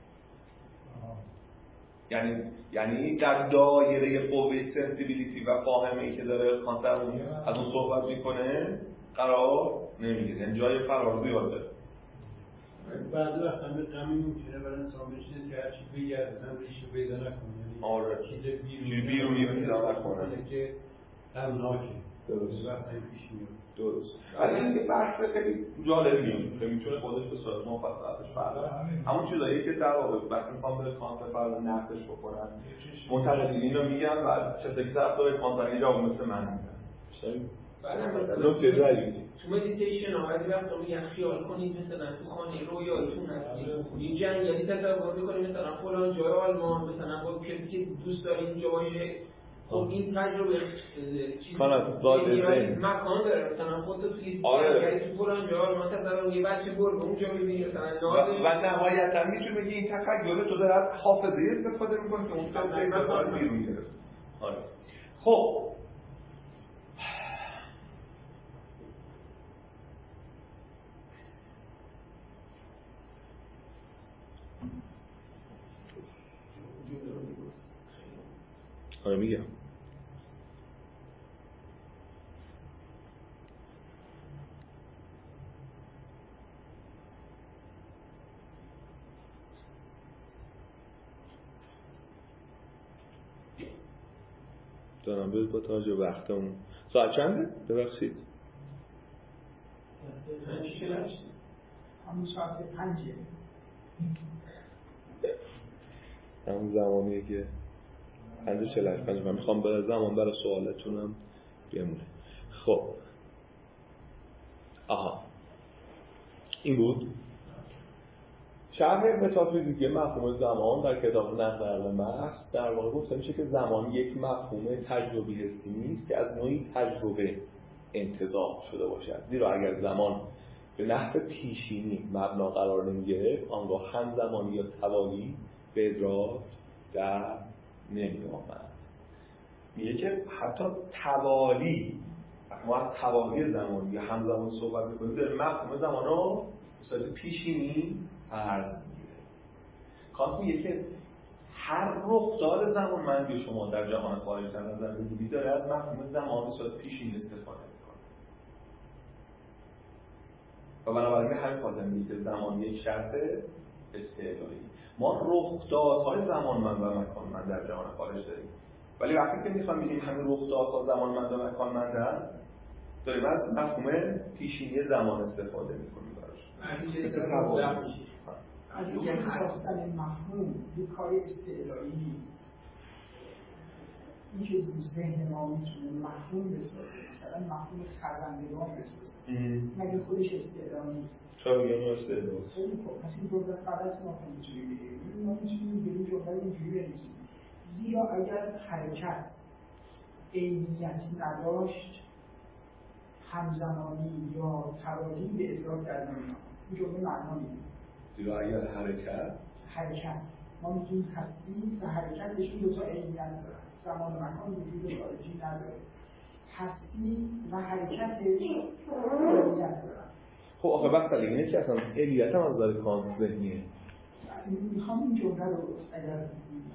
یعنی یعنی در دایره قوه سنسیبیلیتی و فاهمه‌ای که داره کانت از اون صحبت میکنه قرار نمیگیره، یعنی جای فرار زیاد داره. بعضی وقتا به غمی ممکنه برای انسان به چیزی که هر چی بگردن ریشه پیدا نکنه، یعنی آره چیز بیرونی چیز بیرونی پیدا نکنه که غمناکه. درست وقتا پیش میاد. درست. ولی این بحث خیلی جالبیه که میتونه خودش به صورت مفصلش برداره. همون چیزایی که در واقع وقتی میخوام به کانت فردا نقدش بکنن منتقدین اینو میگن و کسایی که طرفدار کانتن جواب مثل من میگن. بعدم مثلا نکته ضعیفی تو مدیتیشن ها بعضی وقتا میگن خیال کنید مثلا تو خانه رویاتون هستید، این جنگلی تصور میکنید مثلا فلان جای آلمان مثلا با کسی که دوست دارید اونجا باشه. خب این تجربه چیزی مکان داره، مثلا خودت توی جنگلی تو فلان جای آلمان تصور یه بچه گربه اونجا میبینی مثلا نادش و نهایتا میتونی بگی این تخیل تو داره از حافظه استفاده میکنه که اون سنسه مکان بیرون گرفت. آره خب آره میگم دارم برید با تاج وقتمون ساعت چنده؟ ببخشید همون ساعت پنجه همون زمانیه که پنج چهل و پنج من میخوام به زمان برای سوالتونم بمونه. خب آها این بود شرح متافیزیکی مفهوم زمان در کتاب نقد عقل محض. در واقع گفته میشه که زمان یک مفهوم تجربی حسی نیست که از نوعی تجربه انتزاع شده باشد، زیرا اگر زمان به نحو پیشینی مبنا قرار نمی‌گرفت آنگاه همزمانی یا توالی به ادراک در نمی‌آمد. میگه که حتی توالی، وقتی ما از توالی زمانی یا همزمان صحبت می‌کنیم در مفهوم زمان رو به صورت پیشینی فرض می‌گیره. کانت میگه که هر رخداد زمانمندی شما در جهان خارج در نظر بگیرید داره از مفهوم زمان به صورت پیشینی استفاده می‌کنه. و بنابراین همین خاطر میگه که زمان یک شرط استعلایی. ما رخدادهای زمانمند و مکانمند در جهان خارج داریم، ولی وقتی که میخوایم بگیم همین رخدادها زمانمند و مکانمندن داریم از مفهوم پیشینی زمان استفاده میکنیم براش. مثل توالی. دیگه ساختن مفهوم یک کاری استعلایی نیست. این که ذهن ما میتونه مفهوم بسازه، مثلا مفهوم خزندگان بسازه، مگه خودش استعلا نیست؟ چرا میگم استعلا است؟ خیلی خوب، پس این جمله غلط ما نمیتونیم بگیم. ما میتونیم به این جمله اینجوری برسیم: زیرا اگر حرکت عینیت نداشت همزمانی یا توالی به ادراک در نمیاد. این جمله معنا میده. زیرا اگر حرکت حرکت ما میگیم هستی و حرکتش این دو تا عینیت داره، زمان و مکان وجود خارجی نداره. هستی و حرکتش عینیت داره. خب آخه بحث اینه که اصلا علیت هم از نظر کانت ذهنیه. میخوام این جمله رو اگر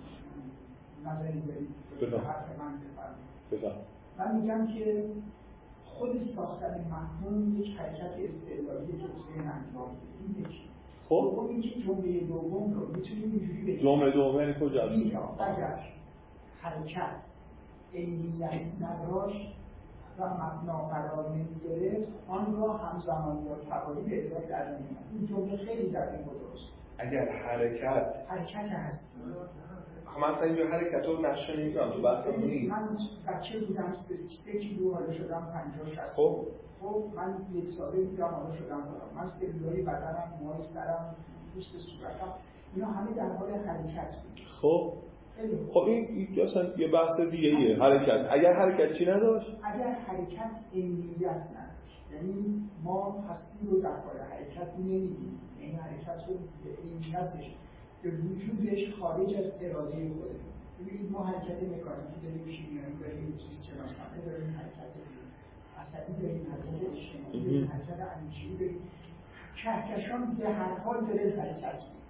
نظری دارید به حرف من بفرمایید. من میگم که خود ساختن مفهوم یک حرکت استعلاییه که ذهن انجام میده. این یکی. خب اون اینکه جمله دوم رو میتونیم اینجوری بگیم. جمله دوم یعنی کجا؟ زیرا اگر حرکت عینیت نداشت و مبنا قرار نمیگرفت آنگاه همزمانی و توالی به ادراک در نمیاد. این جمله خیلی دقیق و درست. اگر حرکت حرکت هستی خب من اصلا اینجا حرکت رو نشون نمیتونم تو بحثم نیست. من بچه بودم سه, سه کیلو حالا شدم پنجاه شصت. خب خب من یک ساله بودم حالا شدم بودم. من سلولای بدنم، موهای سرم، پوست صورتم اینا همه در حال حرکت بود. خب خب این اصلا یه بحث دیگه ایه. حرکت اگر حرکت چی نداشت؟ اگر حرکت عینیت نداشت، یعنی ما هستی رو در حال حرکت نمیدیم، این حرکت رو به عینیتش به وجودش خارج از اراده خودمون. ببینید ما حرکت مکانیکی داریم، شیمیایی داریم، سیستم عصبی داریم، حرکت عصبی داریم، حرکت اجتماعی داریم، حرکت اندیشه‌ای داریم. کهکشان به هر حال داره حرکت می‌کنه.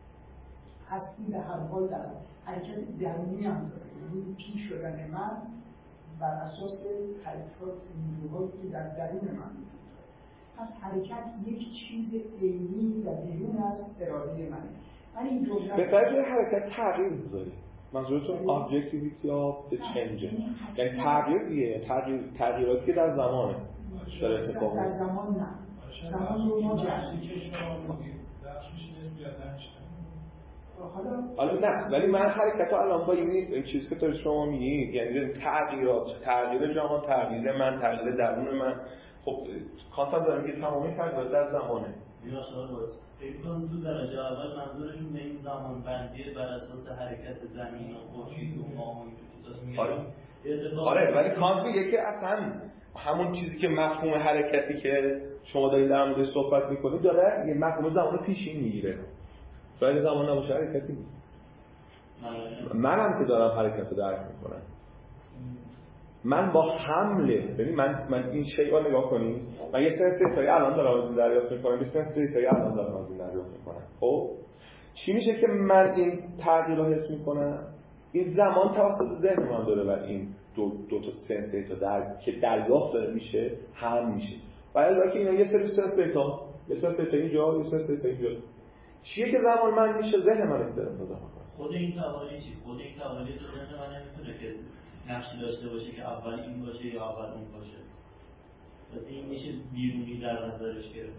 هستی به هر حال در حرکت درونی هم داره. یعنی پیش شدن من بر اساس حرکات نیروهایی که در درون من وجود داره. پس حرکت یک چیز عینی و بیرون از اراده منه. من این جمله به طرف حرکت تغییر می‌ذاره. منظورتون objectivity of the change، یعنی تغییر دیگه، تغییر تغییراتی که در زمانه داره اتفاق در زمان نه، زمان رو ما جمعی که شما میگید بخشش نسبیت نشتن حالا حالا نه ولی من حرکت ها الان با این چیزی که تو شما میگید یعنی تغییرات تغییر جهان تغییر من تغییر درون من خب کانت هم داره که تمامی تغییرات در زمانه یا سوال باز فکر کنم تو درجه اول منظورشون به این زمان بندی بر اساس حرکت زمین و خورشید و ماه و این چیزاست میگن آره. آره ولی کانت میگه که اصلا همون چیزی که مفهوم حرکتی که شما دارید در موردش صحبت میکنید داره یه مفهوم زمان پیشین میگیره شاید زمان نباشه حرکتی نیست منم که دارم حرکت رو درک میکنم من با حمله ببین من من این شیء رو نگاه کنید من یه سری دیتایی الان دارم از این دریافت میکنم یه سری دیتایی الان دارم از این دریافت میکنم خب چی میشه که من این تغییر رو حس میکنم این زمان توسط ذهن من داره و این دو دو تا سنس دیتا در که دریافت داره میشه هم میشه و البته اینا یه سری سنس دیتا یه سنس دیتا اینجا یه سنس دیتا اینجا چیه که زمان من میشه ذهن من رو داره زمان خود این تعالی چی خود این تعالی تو ذهن من نمیتونه که نقشی داشته باشه که اول این باشه یا اول اون باشه پس این میشه بیرونی در نظرش گرفت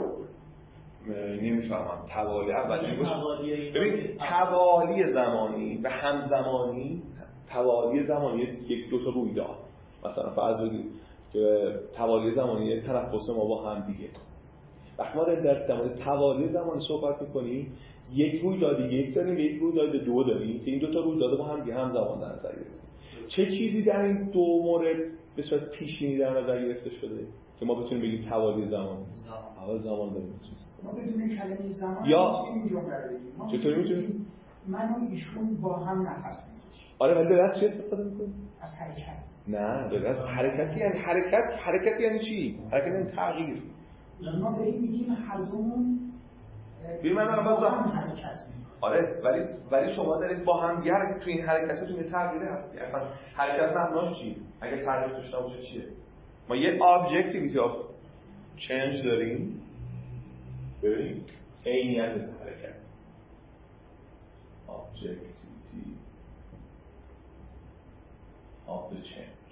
نمیفهمم توالی اولی باشه ببین توالی زمانی و همزمانی توالی زمانی یک دو تا رویداد مثلا فرض بگید که توالی زمانی تنفس ما با هم دیگه وقتی ما در مورد توالی زمانی صحبت می‌کنیم یک رویداد یک داریم یک رویداد دو داریم که این دو تا رویداد با هم دیگه همزمان در نظر گرفتیم چه چیزی در این دو مورد به صورت پیشینی در نظر گرفته شده که ما بتونیم بگیم توالی زمان اول زمان داریم ما بدون کلمه زمان یا این جمله رو بگیم چطوری میتونیم من و ایشون با هم نفس میکشیم آره ولی به دست چی استفاده میکنیم از حرکت نه به دست حرکتی یعنی حرکت حرکت یعنی چی حرکت یعنی تغییر ما داریم میگیم هر دومون ببین من دارم با هم حرکت میکنیم آره ولی ولی شما دارید با هم دیگه تو این حرکتتون یه تغییر هستی اصلا حرکت معناش چیه اگه تغییر توش نباشه چیه ما یه objectivity of change داریم ببین عینیت حرکت objectivity of the change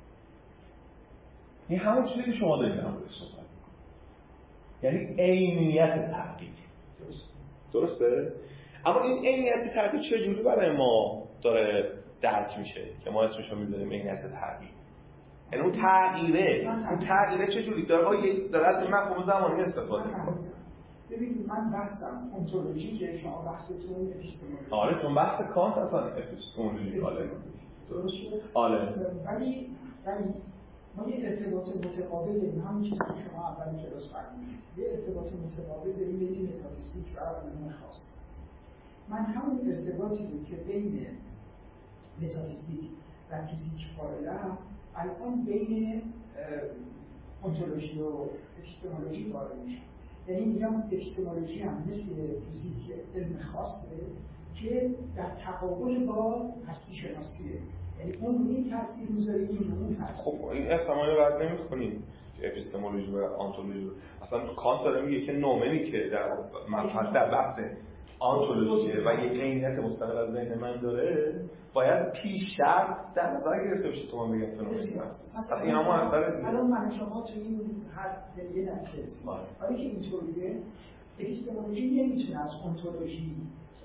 این همون چیزی که شما دارید در موردش صحبت می‌کنید یعنی عینیت تغییر درسته؟ اما این عینیت تغییر چجوری برای ما داره درک میشه که ما اسمش رو میذاریم عینیت تغییر یعنی اون تغییره اون تغییره چجوری داره داره از مفهوم زمانی استفاده میکنه ببین من بحثم اونتولوژی که شما بحثتون اپیستمولوژی آره چون بحث کانت اصلا اپیستمولوژی آره درست شد آره ولی ولی ما یه ارتباط متقابل داریم همون چیزی که شما اول کلاس فرمودید یه ارتباط متقابل داریم بین متافیزیک و علوم خاص من همون ارتباطی رو که بین متافیزیک و فیزیک قائلم الان بین اونتولوژی و اپیستمولوژی قائل میشم یعنی میگم اپیستمولوژی هم مثل فیزیک علم خاصه که در تقابل با هستی شناسیه یعنی اون این تاثیر میذاره این اون هست خب این اصلا ما رد نمی‌کنیم که اپیستمولوژی و آنتولوژی اصلا کانت داره میگه که نومنی که در مبحث در بحث آنتولوژیه و یک عینیت مستقل از ذهن من داره باید پیش شرط در نظر گرفته بشه تو من بگم فنومنی هست پس این هم اثر دیگه الان من شما تو این حد یه نتیجه رسیدیم حالا که اینطوریه اپیستمولوژی نمیتونه از آنتولوژی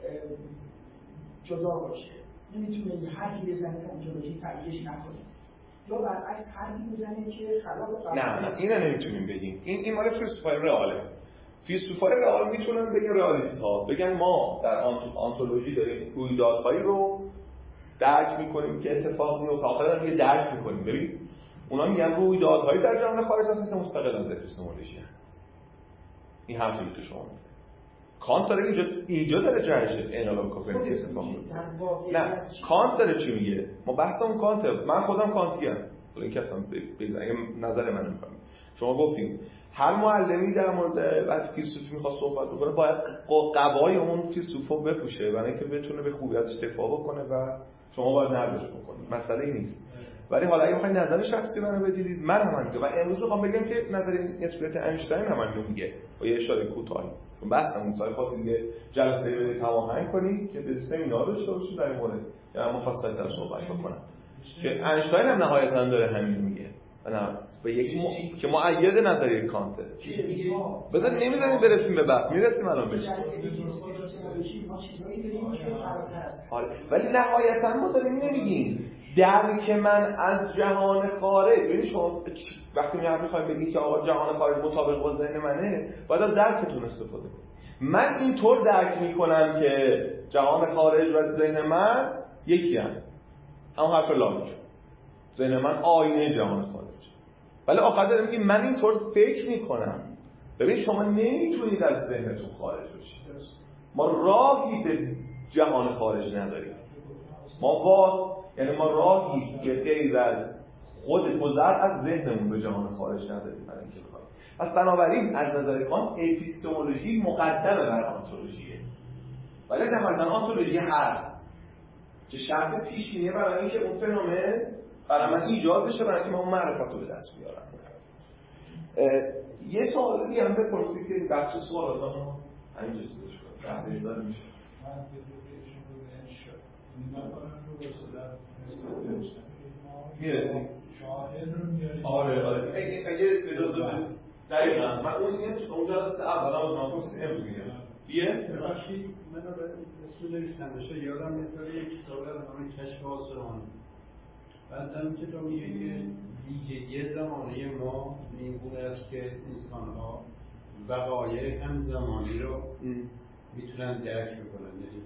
جدا باشه نمیتونه یه حرفی بزنه که اونتولوژی تغییرش نکنه یا برعکس حرفی بزنه که خلاف قانون نه نه اینا نمیتونیم بگیم این این مال فیلسوفای رئاله فیلسوفای رئال میتونن بگن رئالیست ها بگن ما در آنتولوژی داریم رویدادهایی رو درک میکنیم که اتفاق میفته آخر داریم یه درک میکنیم ببین اونا میگن رویدادهایی در جهان خارج هستن که مستقل از اپیستمولوژی این حرفی که شما میزنید کانت داره اینجا اینجا داره جهش انالوگ کوپرنیکی اتفاق میفته نه کانت داره چی میگه ما بحثمون کانته من خودم کانتی ام حالا این که اصلا بگذارم اگه نظر منو میگم شما گفتین هر معلمی در مورد وقتی فیلسوفی میخواد صحبت بکنه باید قوای اون فیلسوفو بپوشه برای اینکه بتونه به خوبی ازش دفاع بکنه و شما باید نقدش بکنید مسئله ای نیست ولی حالا اگه بخواید نظر شخصی منو بدید من هم میگم و امروز میخوام بگم که نظر نسبیت اینشتین هم من میگه با یه اشاره کوتاهی چون بحثمون سال خاصی دیگه جلسه رو تمام کنید که به سمینار داشته باشید در این مورد یا مفصل‌تر صحبت بکنم که اینشتین هم نهایتاً داره همین میگه نه به یک م... که معید نظریه کانته. بذار نمیذاریم برسیم به بحث، میرسیم الان بهش. ما چیزایی داریم که فراتر است. آره ولی نهایتا ما داریم نمیگیم درک من از جهان خارج. ببین شما وقتی میخواید بگید که آقا جهان خارج مطابق با ذهن منه، باید از درکتون استفاده کنید. من اینطور درک میکنم که جهان خارج و ذهن من یکی هست، همون حرف لامیچ. ذهن من آینه جهان خارج، ولی آخر دارم میگم من اینطور فکر میکنم. ببین شما نمیتونید از ذهنتون خارج بشید، ما راهی به جهان خارج نداریم. ما وا یعنی ما راهی که غیر از خود گذر از ذهنمون به جهان خارج نداریم برای اینکه بخوایم. پس بنابراین از نظر کانت اپیستمولوژی مقدمه بر آنتولوژیه، ولی نهایتاً آنتولوژی هست که شرط پیشینه برای اینکه اون فنومن برای من ایجاد بشه، برای اینکه من اون معرفت رو به دست بیارم. یه سوال دیگه هم بپرسید که بخش سوالات ها همینجا چیزش کنم تحلیل داره میشه. من تفکرشون رو انشاء میکنم رو رسولت نسبت داشتم میرسیم شاهد رو میاریم. آره آره اگه اجازه بدید دقیقا من اون اون جلسه اول هم از من پرسید امروز میگم دیگه ببخشید من اسم نویسنده‌ها یادم میاد یک کتاب به نام کشف آسمان. بعد در اون کتاب میگه که ویژگی زمانه ما این گونه است که انسان‌ها وقایع همزمانی رو میتونن درک بکنن، یعنی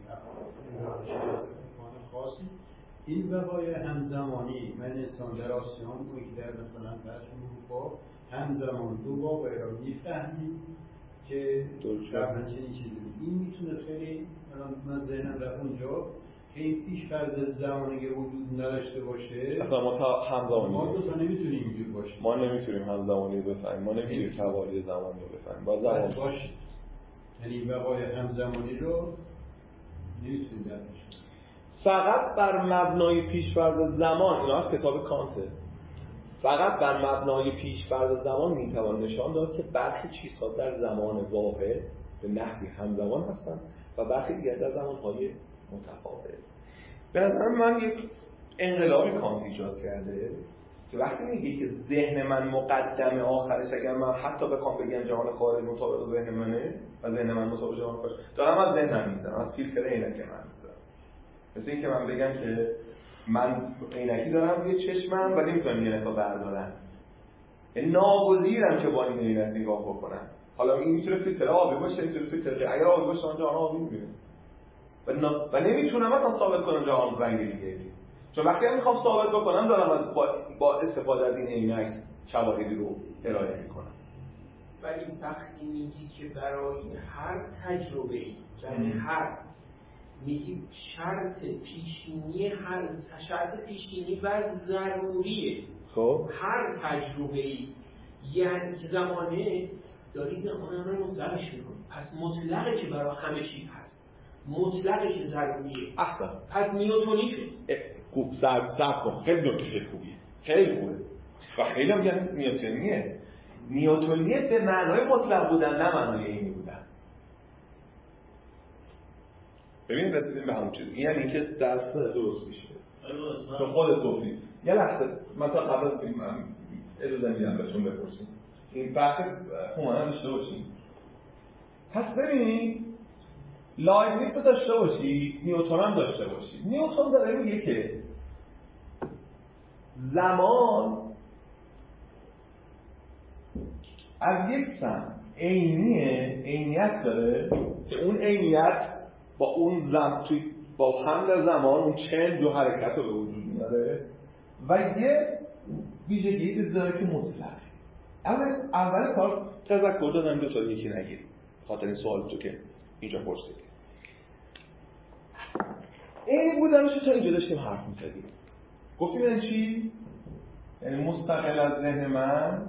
افعال خاصی این وقایع همزمانی من انسان در آسیان و که در مثلا بخش اروپا همزمان دو واقعه را میفهمیم که قبلا چنین چیزی این میتونه خیلی من ذهنم رفت اونجا که این پیش فرض زمانی که وجود نداشته باشه اصلا ما تا همزمانی ما دوتا نمیتونیم اینجور باشیم، ما نمیتونیم همزمانی رو بفهمیم، ما نمیتونیم توالی زمانی رو بفهمیم با زمان باشه، یعنی وقایع همزمانی رو نمیتونیم درکش. فقط بر مبنای پیش‌فرض زمان، اینا از کتاب کانته، فقط بر مبنای پیش‌فرض زمان میتوان نشان داد که برخی چیزها در زمان واحد به نحوی همزمان هستند و برخی دیگر در زمان‌های متفاوت. به نظر من یک انقلابی کانت ایجاد کرده که وقتی میگه که ذهن من مقدمه آخرش، اگر من حتی بخوام بگم جهان خارج مطابق ذهن منه و ذهن من مطابق جهان خارج، دارم از ذهنم میزنم، از فیلتر عینک من میزنم. مثل این که من بگم که من عینکی دارم روی چشمم ولی نمیتونم یه نگاه بردارم، یعنی ناگزیرم که با این عینک نگاه بکنم. حالا این میتونه فیلتر آبی باشه، میتونه فیلتر اگر آبی باشه من جهان آبی میبینم و, نا... و نمیتونم مثلا ثابت کنم جهان رنگ دیگه، چون وقتی من میخوام ثابت بکنم دارم از با, با استفاده از این عینک شواهدی رو ارائه میکنم. ولی وقتی میگی که برای هر تجربه یعنی هر میگی شرط پیشینی هر شرط پیشینی و ضروریه، خب هر تجربه یعنی زمانه داری زمانه رو مطلقش میکنی، پس مطلقه که برای همه چیز هست، مطلقه که ضروریه. احسن، پس نیوتونی شد. خوب سرب سرب کن، خیلی نکته خوبیه، خیلی خوبه و خیلی هم میگن نیوتونیه. نیوتونیه به معنای مطلق بودن، نه معنای اینی بودن. ببین رسیدیم به همون چیز، یعنی اینکه درس درست میشه چون خودت گفتی. یه لحظه من تا قبل از این اجازه میدم بهتون بپرسیم این بحث هومانه داشته باشیم. پس ببینید لایبنیتس داشته باشی، نیوتن هم داشته باشی. نیوتن داره میگه که زمان از یک سمت عینیه، عینیت داره که اون عینیت با اون زم توی با حمل زمان اون چنج و حرکت رو به وجود میاره و یه ویژگی داره که مطلقه. اول اول کار تذکر دادم دو تا یکی نگیریم خاطر این سوال تو که اینجا پرسید. این بودنشو تا اینجا داشتیم حرف می‌زدیم. گفتیم این چی؟ یعنی مستقل از ذهن من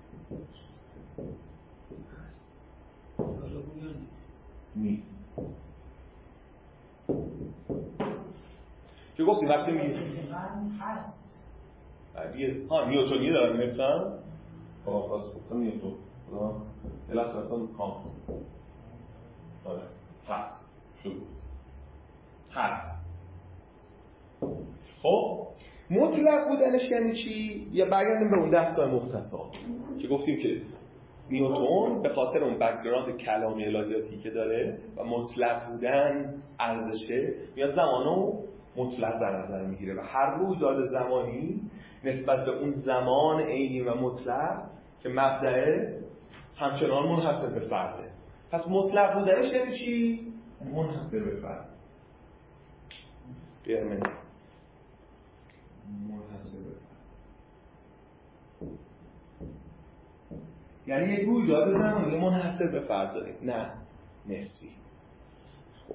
نیست. که گفتیم وقتی میگیم من هست. دیگه ها نیوتونی دارم میرسم آه باز گفتم نیوتون الهی سرطان کام آره هست شد هست. خب مطلق بودنش یعنی چی؟ یا برگردیم به اون دستگاه مختصر که گفتیم که نیوتن به خاطر اون بک‌گراند کلامی الهیاتی که داره و مطلق بودن ارزشه میاد زمانو مطلق در نظر میگیره و هر رویداد زمانی نسبت به اون زمان عینی و مطلق که مبدأ همچنان منحصر به فرده. پس مطلق بودنش یعنی چی؟ منحصر به فرد. بیارم منحصر به فرد یعنی یک رویداد زمانی منحصر به فرد داریم، نه نسبی. خب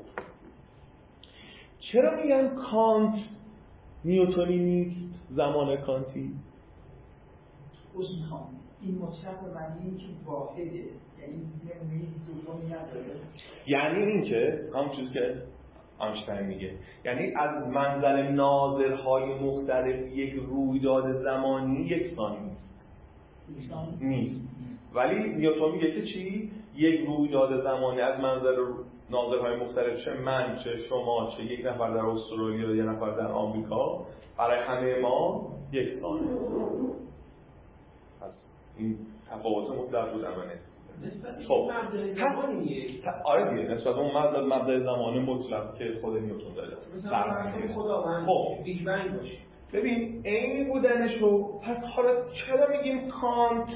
چرا میگن کانت نیوتنی نیست؟ زمان کانتی از میخوام این مطلق به معنی این که واحده، یعنی نمونه دومی نداره، یعنی این که همون چیزی که آینشتین میگه، یعنی از منزل ناظرهای مختلف یک رویداد زمانی یکسان نیست نیست ولی نیوتن میگه که چی؟ یک رویداد زمانی از منظر ناظرهای مختلف، چه من، چه شما، چه یک نفر در استرالیا، یک نفر در آمریکا، برای همه ما یکسانه. پس این تفاوت مطلق بودن و نسبی. نسبت خب مبدأ زمانی آره دیگه نسبت به اون مبدأ مبدأ زمان مطلق که خود نیوتن داره. مثلا خداوند خب بیگ بنگ باشه. ببین عین بودنشو، پس حالا چرا میگیم کانت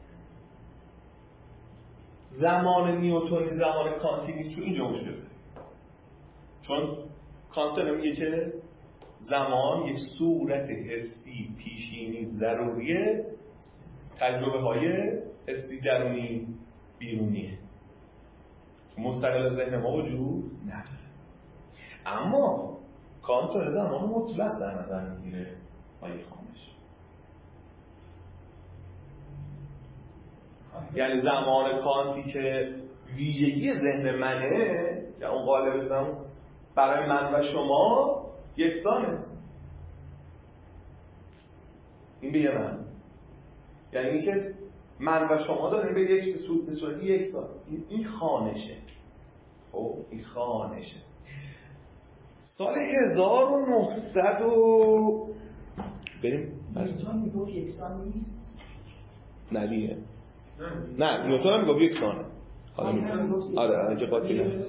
زمان نیوتنی زمان کانتی نیست؟ چون اینجا مشکل داره. چون کانت میگه که زمان یک صورت حسی پیشینی ضروریه، تجربه های حسی درونی بیرونیه که مستقل از ذهن ما وجود نداره. اما کانت داره زمان مطلق در نظر میگیره با یک خانش، یعنی زمان کانتی که ویژگی ذهن منه که اون قالب زمان برای من و شما یکسانه. این به یه من، یعنی این که من و شما داریم به یک به صورت یکسان. این این خانشه. خب این خانشه. سال هزار و نهصد و بریم نیوتن میگفت یکسان نیست؟ نه دیگه نه نیوتن هم میگفت یکسانه. حالا میگفت آره اینجا قاطی نه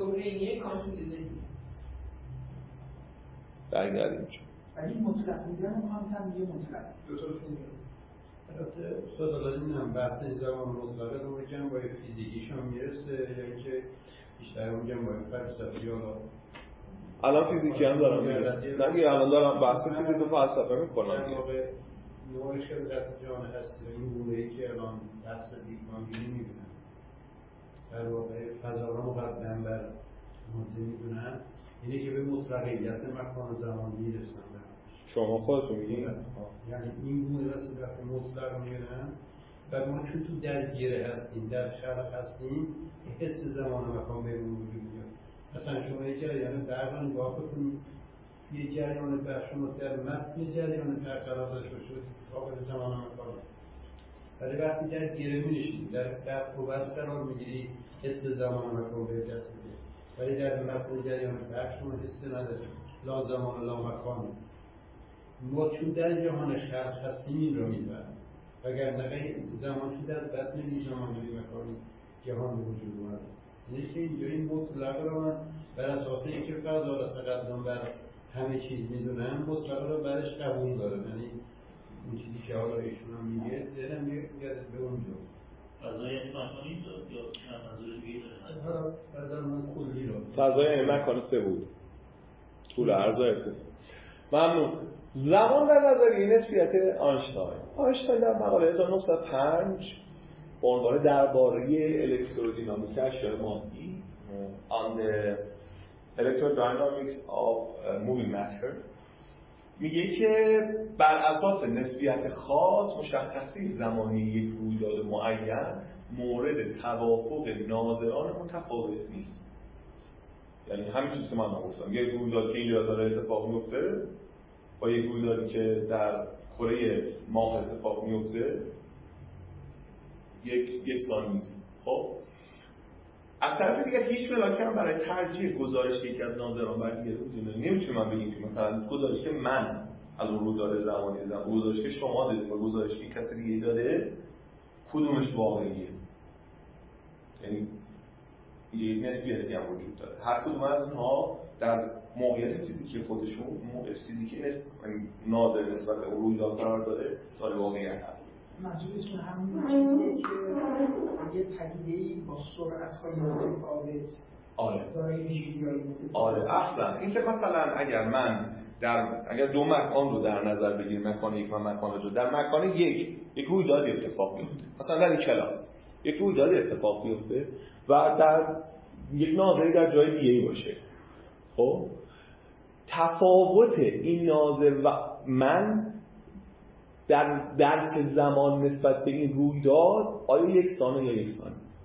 برگردیم چون ولی مطلق بودن رو هم هم یه مطلق دو تا البته خود الان هم بحث زمان مطلقه رو میگم با فیزیکیش هم میرسه یا اینکه بیشتر میگم با فلسفی ها. الان فیزیکی هم دارم میگم نه دیگه الان دارم بحث فیزیک و فلسفه میکنم دیگه. واقع نوع خلقت جان هستی این گونه‌ای که الان بحث بیگ بانگ میبینن در واقع فضاها مقدم بر ماده میدونن، اینه که به مطلقیت مکان و زمان میرسن. شما خودتون میگین یعنی این گونه واسه وقتی مطلق میگن و ما چون تو درگیره هستیم، در خلق هستیم، حس زمان و مکان بهمون وجود میاد. مثلا شما یه جریان برق رو نگاه کنید، یه جریان برق شما در متن جریان برق قرار داشته باشه اتفاقات زمان و مکان، ولی وقتی در گره می‌نشینید، در برق و بس قرار میگیری، حس زمان و مکان به دست میاد. ولی در متن جریان برق شما حس ندارید، لا زمان و لا مکان. ما چون در جهان خلق هستیم این رو می‌بریم، اگر نگه زمان چون در بطن این زمان و مکانی جهان وجود اومده. یعنی که اینجا این مطلق رو من بر اساس اینکه فضا را تقدم بر همه چیز میدونم، مطلق رو برش قبول دارم. یعنی اون چیزی که حالا ایشون هم میگه ذهنم میگه به اونجا فضای یعنی مکانی یا منظور دیگه داره؟ فضا من کلی رو فضای یعنی مکان سه بود، طول عرض و ارتفاع. ممنون. زمان در نظریه نسبیت آینشتاین. آینشتاین در مقاله هزار و نهصد و پنج به عنوان درباره الکترودینامیک اشیاء مادی on the electrodynamics of moving matter میگه که بر اساس نسبیت خاص مشخصی زمانی یک رویداد معین مورد توافق ناظران متفاوت نیست. یعنی همین چیزی که من گفتم، یک رویداد که اینجا داره اتفاق میفته با یک رویدادی که در کره ماه اتفاق میفته یک یکسان نیست. خب از طرف دیگه هیچ ملاکی هم برای ترجیح گزارش یکی از ناظران بر دیگری وجود نداره. نمیتونم بگیم که مثلا گزارش که من از اون رویداد زمانی دادن، گزارشی که شما دادید و گزارشی که کسی دیگه داده کدومش واقعیه؟ یعنی یک نسبیتی هم وجود داره. هر کدوم از اونها در موقعیت فیزیکی خودشون، موقعیت فیزیکی نسبت ناظر نسبت به اون رویداد قرار داره، داره واقعیت هست. منظورتون همون چیزیه که یه پدیده‌ای با سرعت‌های متفاوت آره داره ویژگی‌های متفاوت. آره اصلا این که مثلا اگر من در اگر دو مکان رو در نظر بگیریم، مکان یک و مکان دو، در مکان یک یک رویداد اتفاق میفته، مثلا در این کلاس یک رویداد اتفاق میفته و در یک ناظری در جای دیگه‌ای باشه. خب تفاوت این ناظر و من در درک زمان نسبت به این رویداد آیا یکسانه یا یکسان نیست؟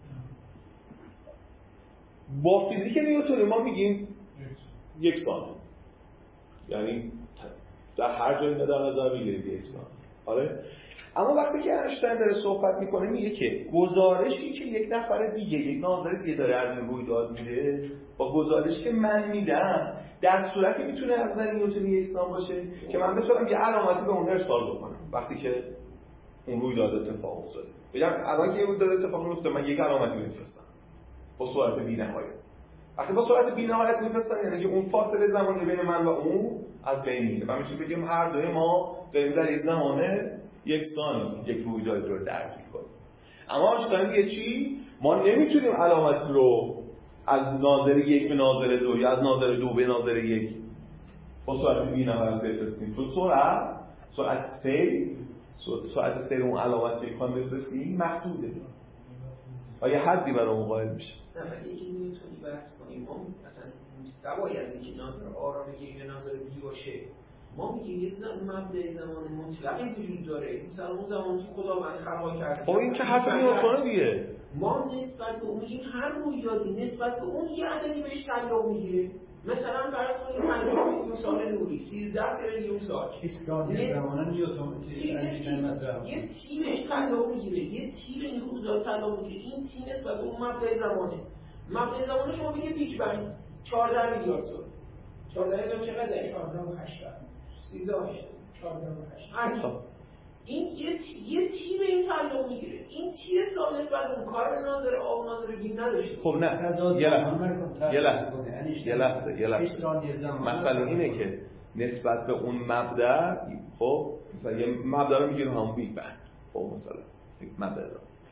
با فیزیک نیوتنی ما میگیم یکسانه، یعنی در هر جایی در نظر بگیریم یکسانه. آره اما وقتی که اینشتین داره صحبت میکنه میگه که گزارشی که یک نفر دیگه، یک ناظر دیگه داره از این رویداد میده با گزارشی که من میدم در صورتی میتونه از نظر نیوتنی یکسان باشه که من بتونم یه علامتی به اون ارسال بکنم وقتی که اون رویداد اتفاق افتاده. بگم الان که یه رویداد اتفاق میفته من یک علامتی میفرستم با سرعت بی‌نهایت. وقتی با سرعت بی‌نهایت میفرستم یعنی که اون فاصله زمانی بین من و اون از بین میره و میتونیم بگیم هر دوی ما داریم در یک زمانه یکسان یک رویداد رو درک می‌کنیم. اما اینشتین میگه چی؟ ما نمیتونیم علامتی رو از ناظر یک به ناظر دو یا از ناظر دو به ناظر یک با سرعت بی‌نهایت بفرستیم، چون سرعت سرعت سیر سرعت سیر اون علامت که می‌خوایم بفرستیم محدوده و یه حدی برای اون قائل میشه. نه ولی یکی نیوتنی بحث کنیم ما اصلا سوای از اینکه ناظر آ را بگیریم یا ناظر بی باشه، ما میگیم یه مبدأ زمان مطلقی وجود داره، مثلا اون زمانی که خداوند خلق کرده. خب این که حرف نیوتنه دیگه. ما نسبت به اون میگیم هر رویدادی نسبت به اون یه عددی بهش تعلق میگیره. مثلا فرض کنیم پنجاه میلیون سال نوری، سیزده تریلیون سال. اسکان زمان نیوتن یه تیرش تعلق میگیره، یه تیر این رویداد تعلق میگیره. این تیر نسبت به اون مبدأ زمانه. مبدأ زمان شما میگه بیگ بنگ چهارده میلیارد سال. چهارده میلیارد چقدر؟ چهارده و هشت سیزده و هشت چهارده و هشت هر این یه یه تیر این تعلق میگیره. این تیر سال نسبت به اون کار ناظر آ و ناظر بی نداشته. خب نه یه لحظه یه لحظه یه لحظه یه لحظه مثلا اینه که نسبت به اون مبدأ، خب مثلا یه مبدأ رو میگیریم همون بیگ بنگ، خب مثلا مبدأ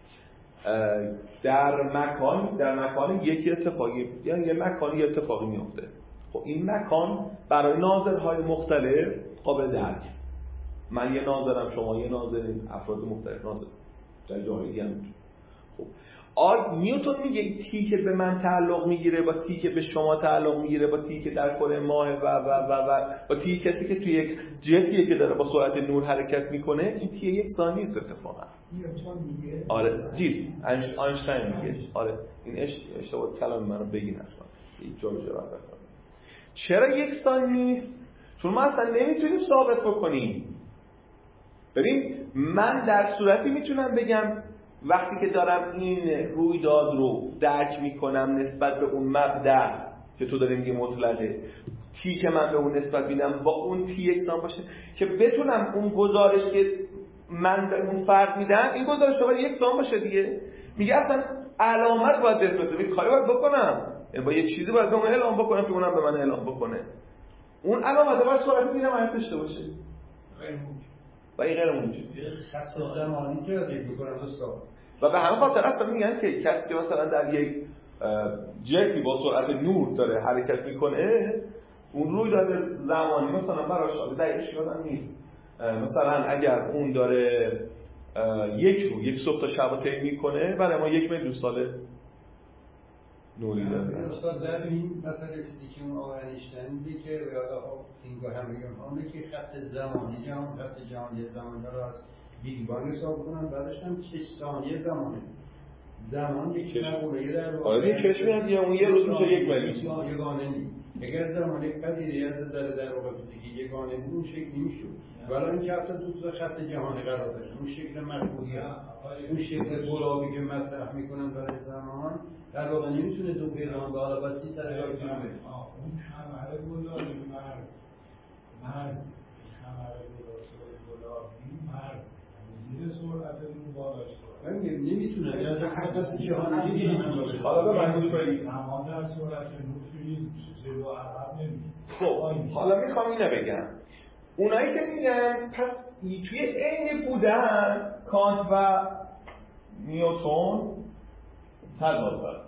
در مکان در مکان یکی اتفاقی یعنی یه مکانی یه اتفاقی میفته. خب این مکان برای ناظرهای مختلف قابل درک. من یه ناظرم، شما یه ناظرین، افراد مختلف ناظر در جای دیگه هم. خب آ نیوتن میگه تی که به من تعلق میگیره با تی که به شما تعلق میگیره با تی که در کره ماه و و و و با تی کسی که توی یک جتیه که داره با سرعت نور حرکت میکنه، این تی یک ثانیه نیست اتفاقا. نیوتن میگه آره چیز اینشتین میگه آره این اشتباه کلام منو بگین اصلا این جور جور واسه چرا یک ثانیه نیست؟ چون ما اصلا نمیتونیم ثابت بکنیم. ببین من در صورتی میتونم بگم وقتی که دارم این رویداد رو درک میکنم نسبت به اون مبدأ که تو داری میگی مطلقه، تی که من به اون نسبت میدم با اون تی یکسان باشه که بتونم اون گزارش که من به اون فرد میدم این گزارش رو باید یکسان باشه دیگه. میگه اصلا علامت باید بفرسته، کاری باید بکنم، یعنی با یه چیزی باید به اون اعلام بکنم که اونم به من اعلام بکنه. اون علامت باید سرعت بی‌نهایت داشته باشه. غیر ممکن. و این غیر ممکن. خط زمانی که دیگه می‌کنن دوستا. و به همین خاطر اصلا میگن که کسی که مثلا در یک جتی با سرعت نور داره حرکت میکنه اون رویداد زمانی مثلا براش دقیقش یادم نیست، مثلا اگر اون داره یک رو یک صبح تا شب طی میکنه برای ما یک میلیون سال نوری داره. استاد در این مسئله فیزیکی اون آقای اینشتین میگه که یادا سینگو هم میگن اونه که خط زمانی جهان خط جهانی زمان رو از بیگ بانگ حساب کنن، بعدش هم چه ثانیه زمانه زمان یک مقوله در واقع آره چشم میاد یا اون یه روز میشه یک میلیون یگانه نیست. اگر زمان یک پدیده از نظر در واقع فیزیکی یگانه بود اون شکلی میشد، ولی اینکه حتی دو تا خط جهانی قرار داره اون شکل مقبولیه اون شکل گلابی که مطرح میکنن برای زمان در واقع نمیتونه دو پیران به حالا بستی سر کار کنه. اون کمره گلابی مرز مرز کمر گلابی مرز زیر سرعت نور بالاش من نمیتونم از اساسی جهانی نمیتونم. حالا به من گوش بدید. زمان در سرعت نور فریز میشه، جلو عقب نمیشه. خب حالا میخوام اینو بگم. اونایی که میگن پس ای توی عین بودن کانت و نیوتن تضاد دارن.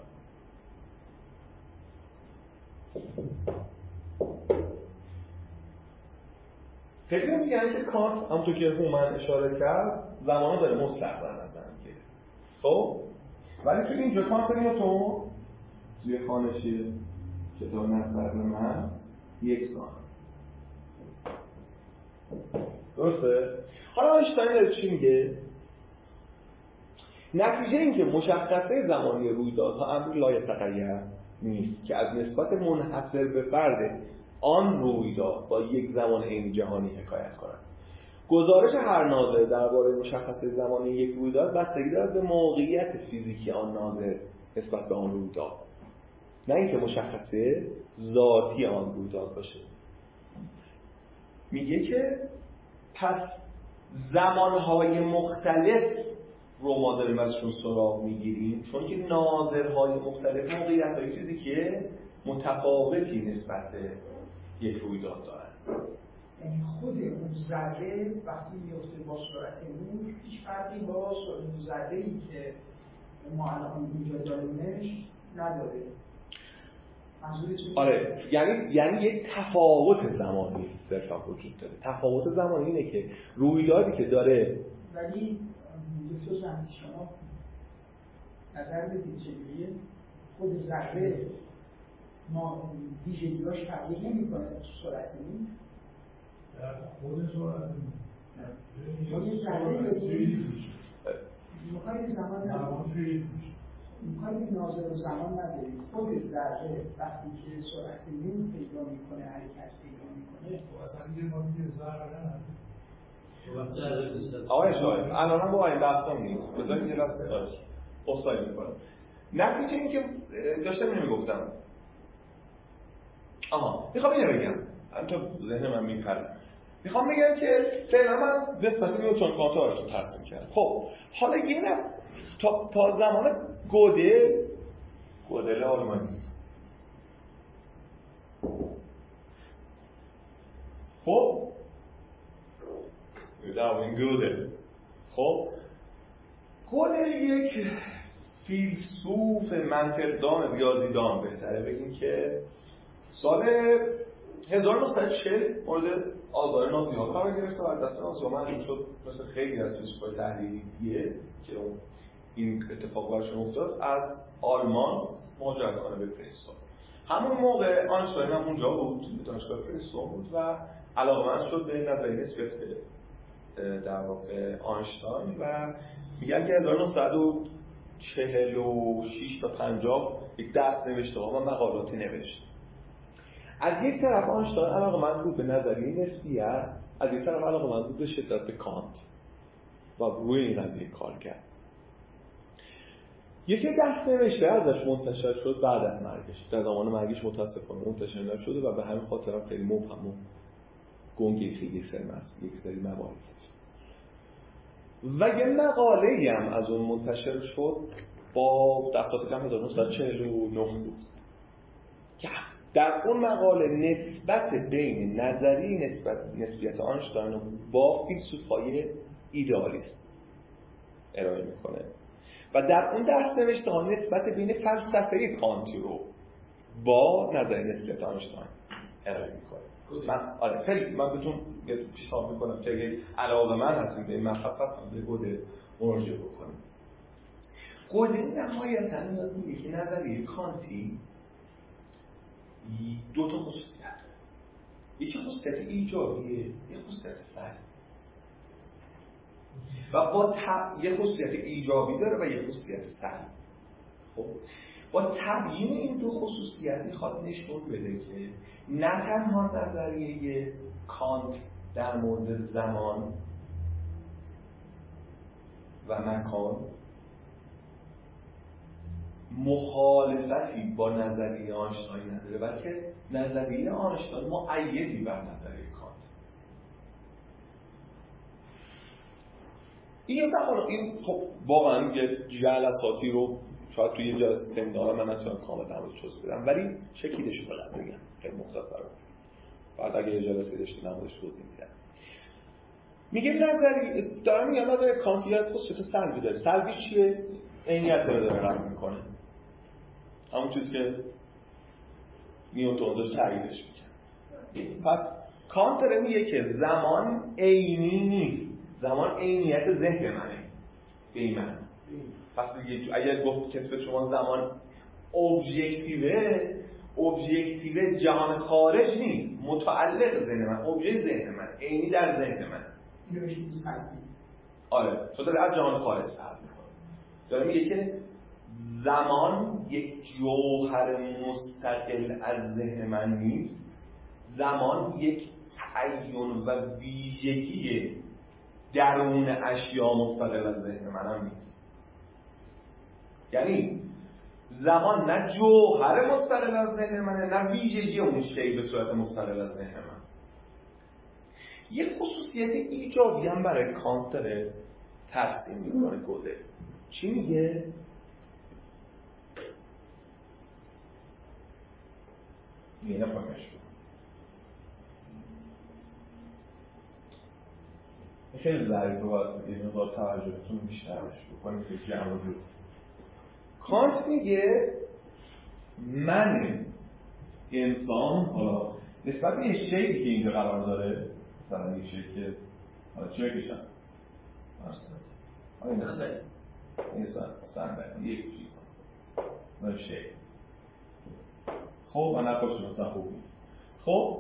خیلی میگن که کانت همونطور که هومن اشاره کرد زمانو داره مطلق در نظر میگیره. خب ولی توی اینجا کانت و نیوتن توی خانشی کتاب نظر من یکسان. درسته؟ حالا آینشتاین داره چی میگه؟ نتیجه این که مشخصه زمانی رویدادها امر لایتغیر نیست که از نسبت منحصر به فرد آن رویداد با یک زمان عینی جهانی حکایت کنند. گزارش هر ناظر درباره مشخصه زمانی یک رویداد بستگی دارد به موقعیت فیزیکی آن ناظر نسبت به آن رویداد، نه اینکه مشخصه ذاتی آن رویداد باشه. میگه که پس زمانهای مختلف رو ما داریم ازشون سراغ میگیریم چون که ناظرهای مختلف موقعیت‌های چیزی که متفاوتی نسبت به یک رویداد دارن. یعنی خود اون ذره وقتی میفته با سرعت نور هیچ فرقی با اون ذره‌ای که ما الان اینجا داریمش نداره. آره یعنی یعنی یک تفاوت زمانی صرفا وجود داره. تفاوت زمانی اینه که رویدادی که داره، ولی دکتر زنی شما نظر بدید چجوریه خود ذره ما ویژگی‌هاش تغییر نمی‌کنه تو سرعت نور؟ در خود سرعت نور ما یه ذره بدیم مکانی زمان نداریم، مکانی ناظر و زمان نداریم. خود ذره وقتی که سرعت نور پیدا میکنه حرکت پیدا میکنه خب اصلا دیگه ما دیگه ذره نداریم. آقای شاید الان هم با این بحثم نیست، بذارید یه لحظه دارش اصلاحی میکنم. نتیجه این که داشتم اینو میگفتم، آها میخوام اینو بگم تا ذهن من میپره. میخوام بگم که فعلا من نسبت نیوتن کانت رو تو ترسیم کردم. خب حالا یه نه تا, تا زمان گودل گودل آلمانی خب داروین گودل خب گودل یک فیلسوف منطقدان ریاضیدان بهتره بگیم که سال هزار و نهصد و چهل مورد آزار نازی ها قرار گرفته و دست نازی ها محکوم شد مثل خیلی از فیلسوفای تحلیلی دیگه که این اتفاق برشون افتاد از آلمان مهاجرت کنه به پرینستون. همون موقع آینشتاین هم اونجا بود، دانشگاه پرینستون بود و علاقه‌مند شد به نظریه نسبیت در واقع آینشتاین و میگن که هزار و نهصد و چهل و شش تا پنجاه یک دست نوشته و مقالاتی نوشت. از یک طرف آینشتاین علاقه‌مند بود به نظریه نسبیت، از یک طرف علاقه‌مند بود به شدت به کانت و روی این قضیه کار کرد. یه سری دست نوشته ازش منتشر شد بعد از مرگش. در زمان مرگش متاسفانه منتشر نشده و به همین خاطر هم خیلی مبهم و گنگی خیلی سرم است یک سری مباحثش. و یه مقاله‌ای هم از اون منتشر شد با دستات کم هزار و نهصد و چهل و نه بود که در اون مقاله نسبت بین نظریه نسبت نسبیت آینشتاین با فیلسوفای ایدئالیست ارائه میکنه و در اون دست نوشته ها نسبت بین فلسفه کانتی رو با نظریه نسبیت آینشتاین ارائه میکنه. من آره خیلی من بهتون پیشنهاد میکنم که اگه علاقه‌مند هستین به این مبحثات به گودل مراجعه بکنید. گودل نهایتاً میگه که نظریه کانتی دو تا خصوصیت داره. یکی خصوصیت ایجابیه، یک خصوصیت سلبی. و با ت... یک خصوصیت ایجابی داره و یک خصوصیت سلبی. خب با تبیین این دو خصوصیت میخواد نشون بده که نه تنها نظریه کانت در مورد زمان و مکان مخالفتی با نظریه آینشتاین نداره، بلکه نظریه آینشتاین مؤیدی بر نظریه کانت. این طبعا این خب واقعا یه جلساتی رو شاید توی یه جلسه سمینار من نتونم کامل در موردش توضیح بدم، ولی چکیدش رو فقط بگم خیلی مختصر بود. بعد اگه یه جلسه داشتیم در موردش توضیح میدم. میگه نظری دارم میگم نظر کانتیت خصوصیت سلبی داره. سلبی چیه؟ عینیت رو داره رد میکنه. همون چیزی که نیوتن داشت تغییرش میکنه. پس کانت داره میگه که زمان عینی نیست، زمان عینیت ذهن منه به این معنی. پس اگر گفت کسی به شما زمان ابژکتیوه، ابژکتیو جهان خارج نیست، متعلق ذهن من، ابژه ذهن من، عینی در ذهن من. اینو بهش میگن سلبی. آره، چون داره از جهان خارج سلب میکنه. داره میگه که زمان یک جوهر مستقل از ذهن من نیست، زمان یک تعین و ویژگی درون اشیا مستقل از ذهن من هم نیست. یعنی زمان نه جوهر مستقل از ذهن منه، نه ویژگی اون شی به صورت مستقل از ذهن من. یه خصوصیت ایجابی هم برای کانت داره ترسیم میکنه گوده. چی میگه؟ یه نفهمش بود. خیلی ضریب رو باید یه مقدار توجهتون بیشتر بشه بکنید که جمع رو بود. کانت میگه من انسان حالا نسبت به یه شیئی که اینجا قرار داره، مثلا یه شیئی که حالا چه بکشم؟ صندلی. این صندلی یک چیز هست. نه شیئی. خب من نقاش مثلا خوب نیست. خب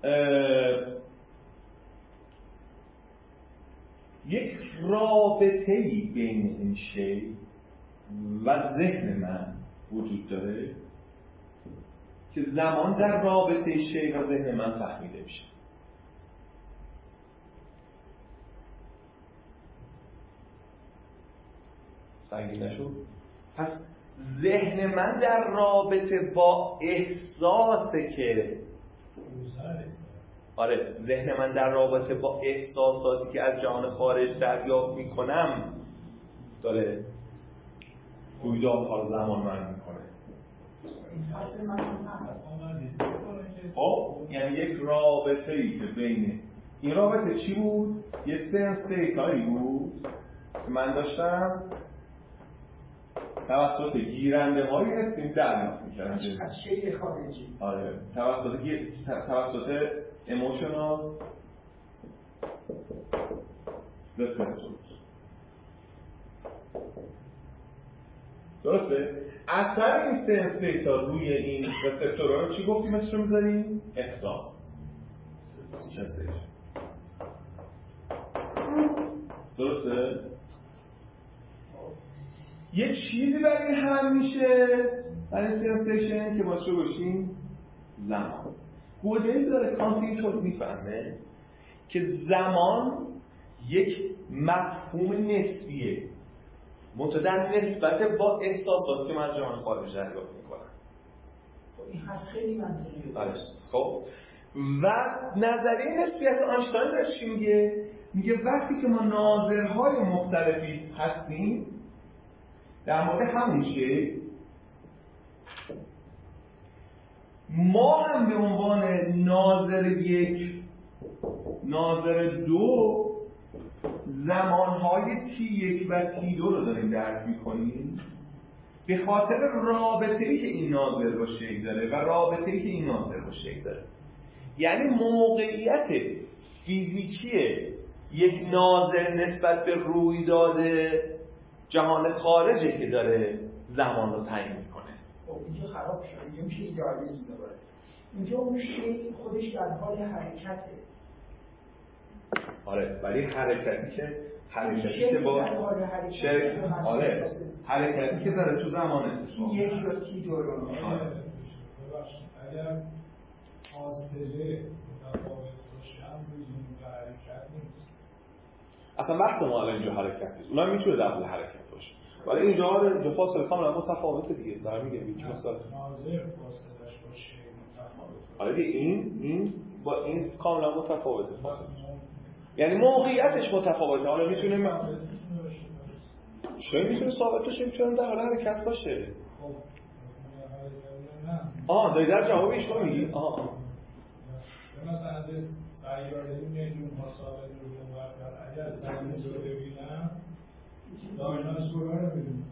یک رابطه‌ای بین این شی و ذهن من وجود داره که زمان در رابطه شی و ذهن من فهمیده میشه. سنگین نشد؟ پس ذهن من در رابطه با احساسه که آره ذهن من در رابطه با احساساتی که از جهان خارج دریافت میکنم داره رویدادها رو زمان من میکنه. خب یعنی یک رابطه ای که بین این رابطه چی بود؟ یه سنس دیتایی بود که من داشتم توسط گیرنده هایی هستیم دریافت میکردم از شیء خارجی. آره توسط توسط ایموشنال رسپتورز. درسته؟ اثر این سنس دیتا روی این رسپتورها رو چی گفتیم اسمش رو میذاریم؟ احساس. درسته؟ یه چیزی برای هم میشه برای سنسیشن که باشه باشیم زمان. گودل داره کانت اینطور میفهمه که زمان یک مفهوم نسبیه منتها در نسبت با احساسات که من از جهان خارج دریافت میکنم. خب این حرف خیلی منطقیه. آره خب و نظریه نسبیت آینشتاین داره چی میگه؟ میگه وقتی که ما ناظرهای مختلفی هستیم در مورد همون شی، ما هم به عنوان ناظر یک، ناظر دو، زمانهای تی یک و تی دو رو داریم درک میکنیم به خاطر رابطه‌ای که این ناظر با شی داره و رابطه‌ای که این ناظر با شی داره. یعنی موقعیت فیزیکی یک ناظر نسبت به رویداد جهان خارجی که داره زمان رو تعیین میکنه. خب اینجا خراب شد. اینجا میشه ایدئالیسم داره. اینجا اون شی خودش در حال حرکته. آره ولی حرکتی که حرکتی که با شرک آره حرکتی که داره تو زمان اتفاق تی یک یا تی دو رو آره اگر فاصله متفاوت باشه هم لزوم به حرکت نیست. اصلا بحث ما الان اینجا حرکت نیست. اونم میتونه در حال حرکت باشه ولی اینجا اینجا فاصله کاملا متفاوته دیگه. دارم میگم هیچ مثلا ناظر فاصله‌اش باشه متفاوت. آره این این با این کاملا متفاوته فاصله. یعنی موقعیتش متفاوته. حالا میتونه شاید میتونه ثابت باشه، میتونه در حال حرکت باشه. خب نه آه داری در جواب ایشون میگی؟ آه آه مثلا از سیاره میلیون ها سال رو وقت اگر زمین رو ببینم دایناسور رو ببینم.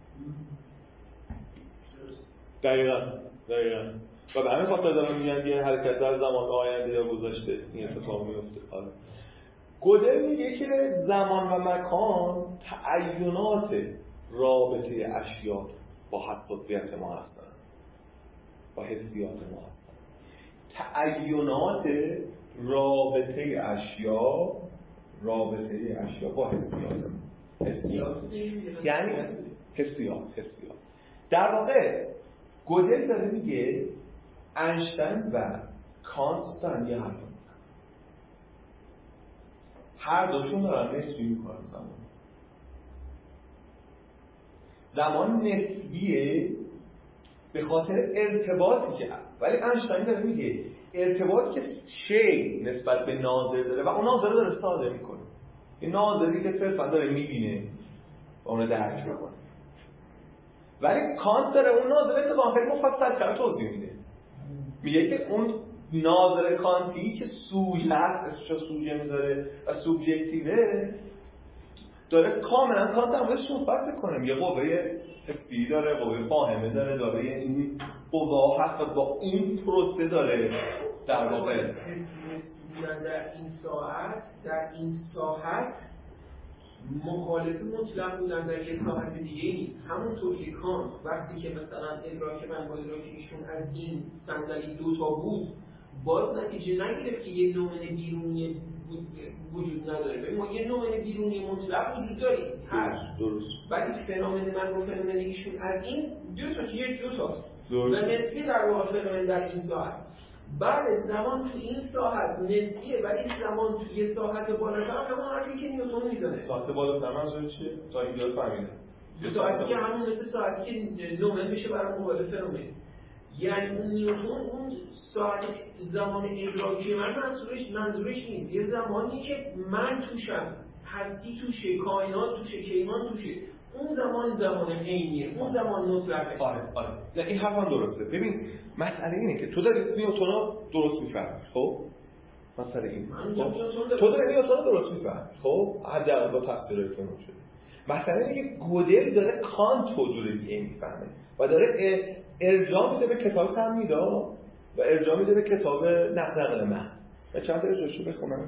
دقیقاً دقیقاً و به همین خاطر دارم میگن یه حرکت در زمان آینده یا گذشته این اتفاق میفته. آره گودل میگه که زمان و مکان تعینات رابطه اشیا با حساسیت ما هستن، با حسیات ما هستن. تعینات رابطه اشیا رابطه اشیا با حسیات حسیات یعنی حسیات حسیات در واقع گودل داره میگه اینشتین و کانت دارن یه حرف میزنن، هر دوشون دارن نسبی میکنن زمان. زمان نسبیه به خاطر ارتباطی که، ولی اینشتین داره میگه ارتباطی که شی نسبت به ناظر داره و اون ناظر داره صادر میکنه، این ناظری که صرفا داره میبینه و اون درک میکنه. ولی کانت داره اون ناظر اتفاقا خیلی مفصل تر توضیح میده، میگه که اون ناظر کانتی که سوژه اسمش سوژه میذاره و سوبژکتیوه داره کاملا کانت هم بهش صحبت کنه، میگه قوه حسی داره، قوه فاهمه داره، داره این قوا هست و با این پروسه داره در واقع بودن در این ساعت در این ساعت مخالف مطلق بودن در یه ساعت دیگه نیست. همونطور که کانت وقتی که مثلا ادراک من با ادراک ایشون از این صندلی دوتا بود باز نتیجه نگرفت که یه نومن بیرونی وجود نداره. ببین ما یه نومن بیرونی مطلق وجود داریم هست، درست، ولی فنومن من و فنومن ایشون از این دو تا که یک دو تاست و درست. نسبی در واقع فنومن در این ساعت. بعد زمان تو این ساعت نسبیه ولی زمان تو یه ساعت بالاتر همون حرفی که نیوتن میزنه. ساعت بالاتر منظور چیه؟ تا اینجا فهمیدم. ساعتی که همون مثل ساعتی که نومن میشه برای مقابل فنومن. یعنی اون نیوتن اون ساعت زمان ادراکی من منظورش منظورش نیست، یه زمانی که من توشم، هستی توشه، کائنات توشه، کیهان توشه، اون زمان زمان عینیه، اون زمان مطلقه. آره آره نه این حرف هم درسته. ببین مسئله اینه که تو داری نیوتن رو درست میفهمی، خب مسئله این خب؟ تو داری نیوتن رو درست میفهمی، خب حداقل با تفسیرهای فنومن شده. مسئله اینه که گودل داره کانت رو جور دیگه میفهمه و داره ارجاع میده به کتاب تعمیدا و ارجاع میده به کتاب نقل محض. و چند تا ارجاعشو بخونم.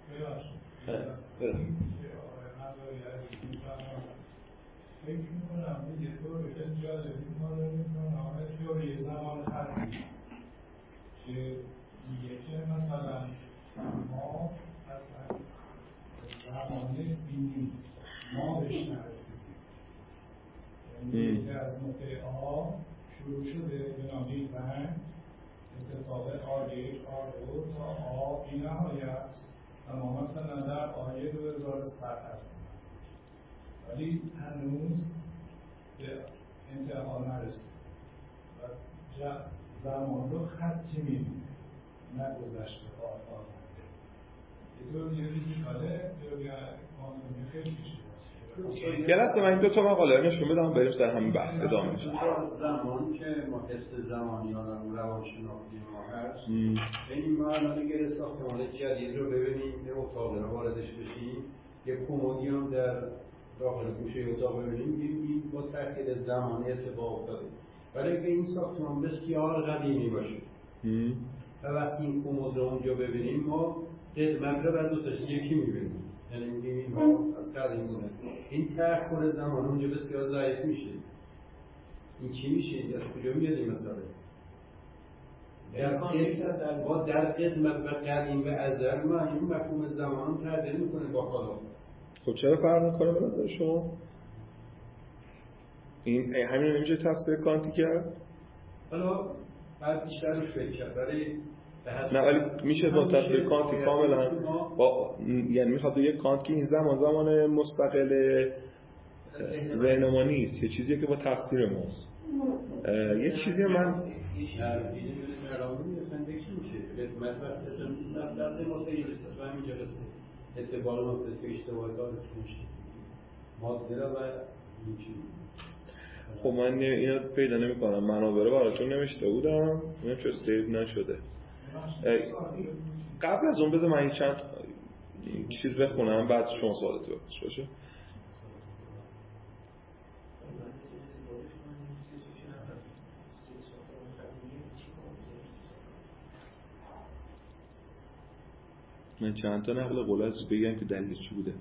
فکر میکنم یه طور خیلی جالبی مادر میکنم آمه تئوری زمان خرمی که میگه که مثلا ما اصلا زمان نسبی نیست، ما بهش نرسیدیم. یعنی که از نقطه آ شروع شده به نام یک رنگ اتفاق آ یک آ دو تا آ بی نهایت و ما مثلا در آیه دو هزار و صد هستیم ولی هنوز به انتها نرسید و زمان رو خطی میبینه نه گذشته آینده. یه طور یه فیزیکاله یا کانتومی خیلی کشیده. یه لحظه من این دو تا مقاله نشون بدم بریم سر همین بحث ادامه میشه. زمان که ما حس زمانی ها در روانشناختی ما هست این ما الان اگر ساختمان جدید رو ببینیم یه اتاق رو واردش بشیم یه کمدی هم در داخل گوشه اتاق ببینیم این با تحقیق زمانی اتفاق افتاده. ولی اگه این ساختمان بسیار قدیمی باشه و وقتی این کمد رو اونجا ببینیم ما قدمت رو بر دو تاش یکی میبینیم، یعنی میگیم این ها از قدیم بوده. این تأخر زمان اونجا بسیار ضعیف میشه. این چی میشه؟ از کجا میاد این مسئله؟ در با در قدمت و قدیم و ازل ما این مفهوم زمان رو تبدیل میکنه با حالا. خب چرا فرق میکنه به نظر شما؟ این همین نمیشه تفسیر کانتی کرد؟ حالا بعد بیشتر رو فکر کرد ولی نه ولی میشه با تفسیر کانتی کاملا با یعنی میخواد بگه کانت که این زمان زمان مستقل ذهن ما نیست، یه چیزیه که با تفسیر ماست. یه چیزی من دست ما خیلی رسد و همین جلسه اعتبار ما که اشتباه داره میشه ماده و خب من اینو پیدا نمی کنم، منابع رو براتون نوشته بودم اینو چون سیو نشده. قبل از اون بذار من این چند چیز بخونم بعد شما سوالتو بپرس باشه. من چند تا نقل قول از بگم که دلیلش چی بوده.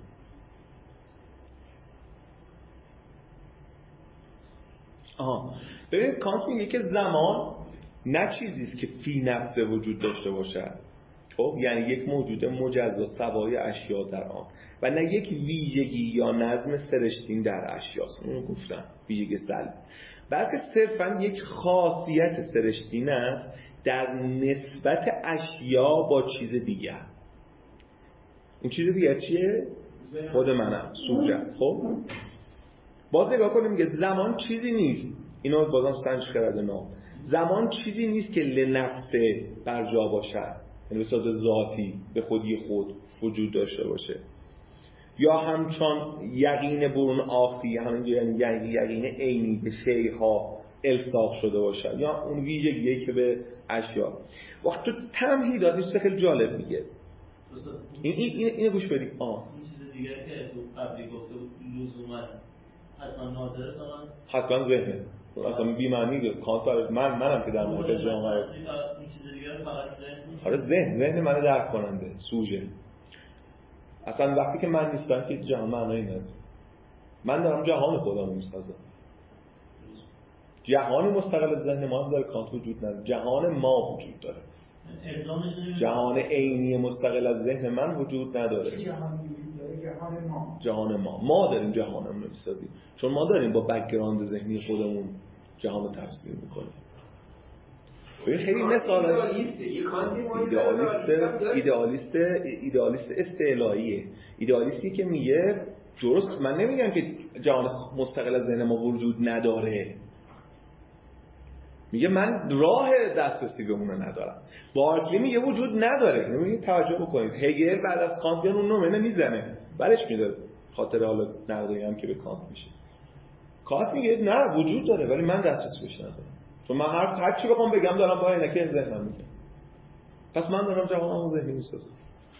آها ببین کانت میگه که زمان نه چیزی است که فی نفسه وجود داشته باشد، خب یعنی یک موجود مجزا سوای اشیا در آن، و نه یک ویژگی یا نظم سرشتین در اشیاست. اونو گفتم ویژگی سلب، بلکه صرفا یک خاصیت سرشتین است در نسبت اشیا با چیز دیگر. اون چیز دیگر چیه؟ خود منم، سوژه. خب باز نگاه کنیم میگه زمان چیزی نیست، اینو بازم سنج خرده نام، زمان چیزی نیست که لنفسه بر جا باشد، یعنی به صورت ذاتی به خودی خود وجود داشته باشه، یا همچون یقین برون آختی، همینجا یعنی یقین عینی به شیءها الصاق شده باشد، یا اون ویژگیه که به اشیا. وقت تو تمهیداتش خیلی جالب میگه. این این اینو گوش بدید. آه این چیز دیگه که تو قبلی گفته بود لزوما حتما ناظره دارن، حتما ذهنه، اصلا بی معنی کانت من منم که در مرکز جامعه این چیز دیگه رو فقط ذهن. آره ذهن ذهن منو درک کننده، سوژه. اصلا وقتی که من نیستم که جهان معنایی نداره، من دارم جهان خودم رو میسازم. جهان مستقل از ذهن ما در کانت وجود نداره، جهان ما وجود داره. جهان عینی مستقل از ذهن من وجود نداره. جهان وجود داره، جهان ما. جهان ما ما داریم جهانمون رو میسازیم، چون ما داریم با بک‌گراند ذهنی خودمون جهان رو تفسیر میکنیم. ببین خیلی مثال ایدئالیست ایدئالیست ایدئالیست استعلاییه. ایدئالیستی که میگه درست، من نمیگم که جهان مستقل از ذهن ما وجود نداره، میگه من راه دسترسی به اون ندارم. بارکلی میگه وجود نداره. نمیگه توجه بکنید هگل بعد از کانت بیان اون نومنه میزنه برش میده، خاطر حالا نقدی هم که به کانت میشه. کانت میگه نه وجود داره ولی من دسترسی بهش ندارم، چون من هر هر چی بخوام بگم دارم با عینک ذهنم میگم، پس من دارم جهانمو ذهنی میسازم.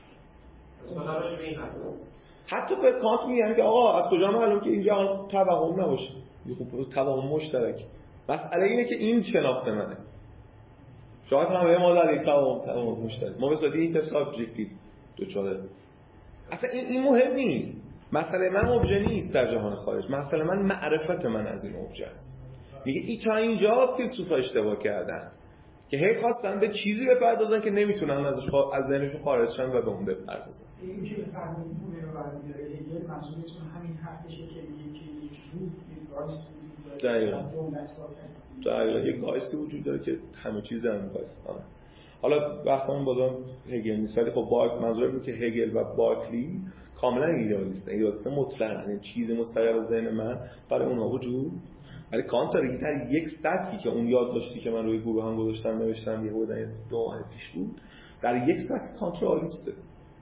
حتی به کانت میگن که آقا از کجا معلوم که این جهان توهم نباشه؟ خب توهم مشترک. مسئله اینه که این شناخت منه. شاید همه ما در یک توهم توهم مشترک، ما به صورت اینتر سابجکتیو دوچاره. اصلا این این مهم نیست. مسئله من ابژه نیست در جهان خارج، مسئله من معرفت من از این ابژه است. میگه ای تا اینجا فیلسوفا اشتباه کردن که هی خواستن به چیزی بپردازن که نمیتونن ازش خوا... از ذهنشون خارج شن و به اون بپردازن. این که بفرمایید اون رو برمی‌داره هگل منظورتون همین حرفشه که میگه که یک روح یک گایست وجود داره. دقیقاً. دقیقاً یک گایستی وجود داره که همه چیز در اون گایست. حالا بحثمون بازم هگل نیست، ولی خب باک منظورم اینه که هگل و بارکلی کاملا ایدئالیستن. ایدئالیستن مطلقاً این چیز مستقل از ذهن من برای اونها وجود، ولی کانت داره در یک سطحی که اون یاد داشتی که من روی گروه هم گذاشتم نوشتم یه بودن دو ماه پیش بود، در یک سطح کانت رئالیسته.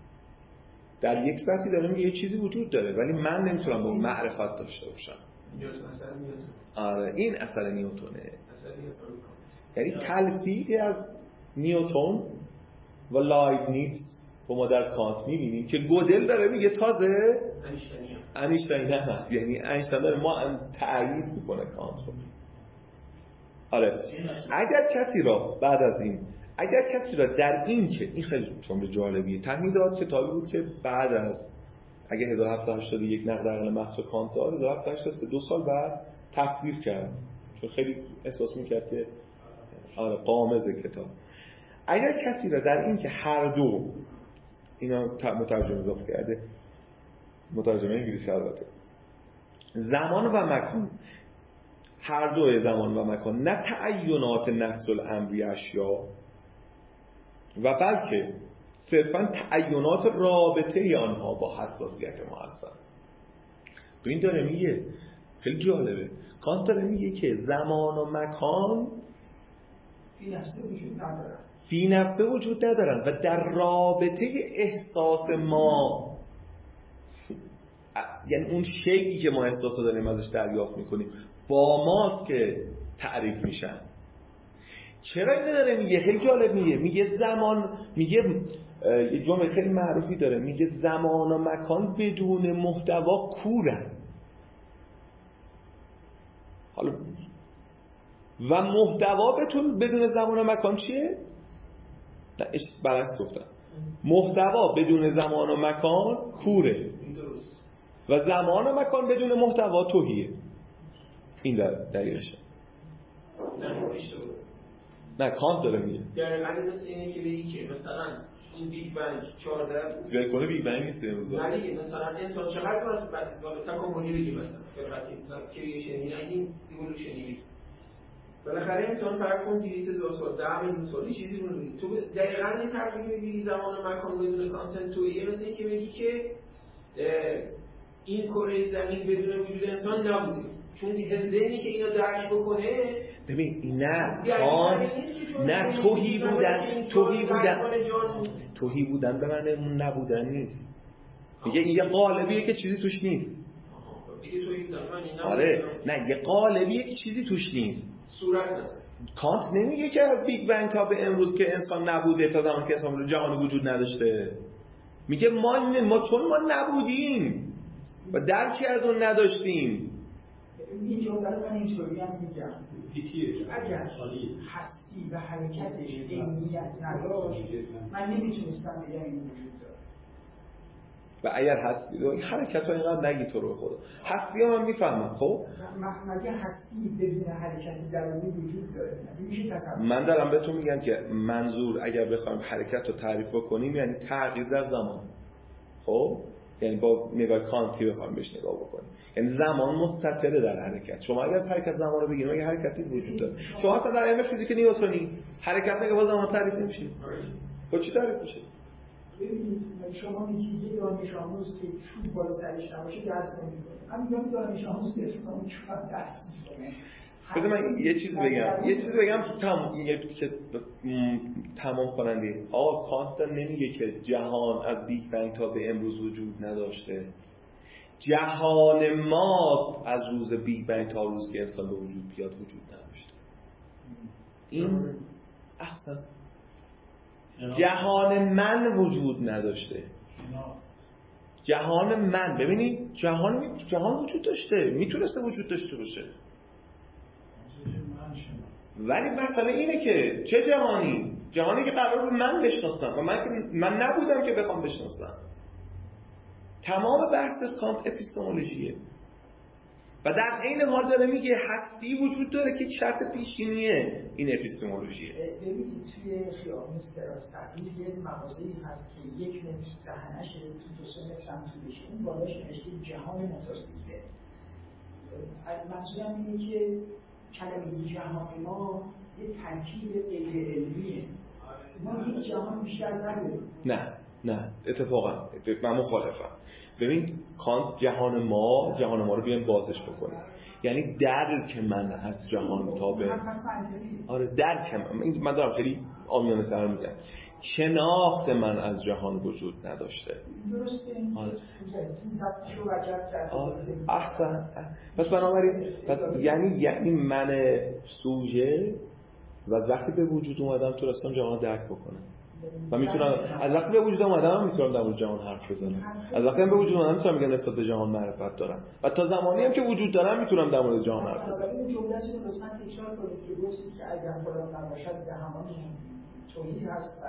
در یک سطحی داره میگه یه چیزی وجود داره ولی من نمیتونم با معرفت داشته باشم. نیوتن اثر نیوتن. آره این اثر نیوتونه. اثر نیوتن. یعنی تلفیقی از نیوتن و لایبنیتز با ما در کانت میبینیم که گودل داره میگه تازه انیشتینی انیشتین هم هست، یعنی انیشتین داره ما تأیید میکنه کانت رو. آره اگر کسی را بعد از این اگر کسی را در این که این خیلی جمله جالبیه، تمهیدات کتابی بود که بعد از اگه هزار و هفتصد و هشتاد و یک نقد عقل محض کانت داد هزار و هفتصد و هشتاد و دو سال بعد تفسیر کرد، چون خیلی احساس میکرد که آره قامز کتاب. اگر کسی را در این که هر دو اینا مترجم اضافه کرده، مترجمه انگلیسی البته، زمان و مکان، هر دو زمان و مکان نه تعینات نفس الامری اشیا و بلکه صرفا تعینات رابطه آنها با حساسیت ما هستند. ببین داره میگه خیلی جالبه، کانت داره میگه که زمان و مکان فی نفسه وجود ندارن فی نفسه وجود ندارن و در رابطه احساس ما یعنی اون شیئی که ما احساس داریم ازش دریافت میکنیم با ماست که تعریف میشن. چرا این داره میگه؟ خیلی جالب میگه میگه زمان، میگه یه جمله خیلی معروفی داره، میگه زمان و مکان بدون محتوا کورن. حالا و محتوا بتون بدون زمان و مکان چیه؟ نه برعکس گفتم، محتوا بدون زمان و مکان کوره و زمان و مکان بدون محتوا توهیه. این در دقیقشه. نه کانت داره میگه دقیقاً مثل اینه که بگی که مثلا این بیگ بنگ چهارده فکر کنه بیگ بنگ نیست امروز. نه دیگه مثلا انسان چقدر واسه بالا تکاملی بگیم مثلا خلقتی کریشنی نگیم ایولوشنی بگیم. بالاخره انسان فرض کن دویست هزار سال ده میلیون سال چیزی رو میگی تو دقیقاً این حرفی که میگی زمان و مکان بدون کانتنت تویه، مثل اینکه بگی که این کره زمین بدون وجود انسان نبوده، چون ذهنی که اینو درک بکنه. ببین نه کانت نه توهی بودن توهی بودن توهی بودن به معنی اون نبودن نیست. میگه یه قالبیه که چیزی توش نیست. آره نه یه قالبیه که چیزی توش نیست. صورت نداره. کانت نمیگه که از بیگ بنگ تا به امروز که انسان نبوده تا زمانی که انسان جهان وجود نداشته. میگه ما ما چون ما نبودیم و درکی از اون نداشتیم. این جمله رو من اینطوری هم میگم اگر هستی و حرکتش عینیت نداشت من نمیتونستم بگم این وجود داره. و اگر هستی این حرکت ها اینقدر نگی تو رو خدا هستی ها من میفهمم. خب مگه هستی بدون حرکت درونی وجود داره؟ میشه تصور. من دارم بهتون میگم که منظور اگر بخوایم حرکت رو تعریف کنیم یعنی تغییر در زمان. خب یعنی با نگاه کانتی بخوایم بهش نگاه بکنیم یعنی زمان مستتره در حرکت. شما اگر از حرکت زمان رو بگیریم اگه حرکتی وجود داره شما اصلا در علم فیزیک نیوتنی حرکت نگه با زمان تعریف نمیشه. با چی تعریف میشه؟ ببینید شما میگید یه دانش آموز که چوب بالا سرش نباشه درس نمیکنه. من میگم دانش آموز که اسلامی چوب درس میکنه. بذار من یه چیز بگم یه چیز بگم تمام یه که تمام کننده. آقا کانت نمیگه که جهان از بیگ بنگ تا به امروز وجود نداشته. جهان ما از روز بیگ بنگ تا روز که انسان به وجود بیاد وجود نداشته. این احسن جهان من وجود نداشته. جهان من ببینید جهان جهان وجود داشته، میتونسته وجود داشته باشه، ولی مسئله اینه که چه جهانی؟ جهانی که قرار بود من بشناسم و من من نبودم که بخوام بشناسم. تمام بحث کانت اپیستمولوژیه و در عین حال داره میگه هستی وجود داره که شرط پیشینیه. این اپیستمولوژیه. ببینید توی خیابون سراسری یه مغازه‌ای هست که یک متر دهنش تو دو سه متر هم طولشه، اون بالاش نوشته جهان موتورسیکلت. منظورم اینه که کلمه جهان ما یه ترکیب غیر علمیه. ما یک جهان بیشتر نداریم. نه نه اتفاقا من مخالفم. ببین کانت جهان ما جهان ما رو بیایم بازش بکنیم یعنی درک من از جهان تا به آره درک من من دارم خیلی عامیانه تر میگم شناخت من از جهان وجود نداشته. درسته. آره دستشو وجب کرد. احسن. پس بنابراین یعنی یعنی من سوژه و از وقتی به وجود اومدم تونستم جهان درک بکنم و میتونم از وقتی به وجود اومدم میتونم در مورد جهان حرف بزنم. از وقتی به وجود اومدم میتونم بگم نسبت به جهان معرفت دارم و تا زمانی هم که وجود دارم میتونم در مورد جهان حرف بزنم. این جمله‌ای رو لطفاً تکرار کنید که گفتید که اگر خدا نباشد جهان توهی هست.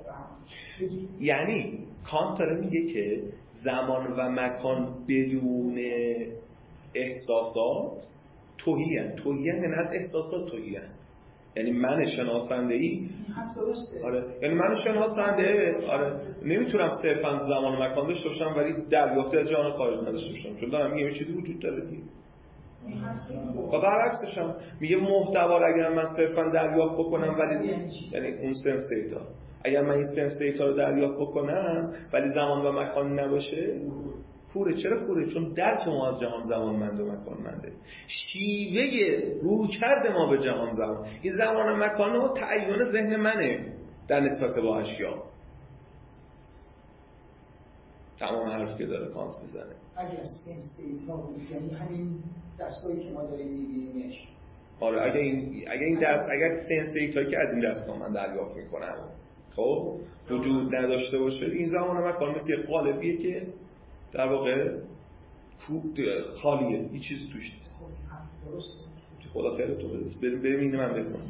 یعنی کانت داره میگه که زمان و مکان بدون احساسات توهی هست. توهی هست یعنی از احساسات توهی هست. یعنی من شناسنده ای آره یعنی من شناسنده آره نمیتونم صرفا زمان و مکان داشته باشم ولی دریافت از جهان خارج نداشته باشم چون دارم میگم چیزی وجود داره دیگه. و برعکسش هم میگه محتوا اگر من صرفا دریافت بکنم ولی یعنی اون سنس دیتا اگر من این سنس دیتا رو دریافت بکنم ولی زمان و مکان نباشه کوره. چرا کوره؟ چون درک ما از جهان زمانمند و مکانمنده. شیوه رویکرد ما به جهان زمان این زمان و مکان و تعیین ذهن منه در نسبت با اشیا. تمام حرف که داره کانت بزنه. اگر سنس دیتا بود یعنی همین دستگاهی که ما داریم می‌بینیمش. آره اگه این اگه این دست اگر سنس دیتایی که از این دستگاه من دریافت میکنم خب وجود نداشته باشه، این زمان مکان مثل یه قالبیه که در واقع خالیه، هیچ چیزی توش نیست. درست. خدا خیرتون بده. بریم بریم اینو من بکنم.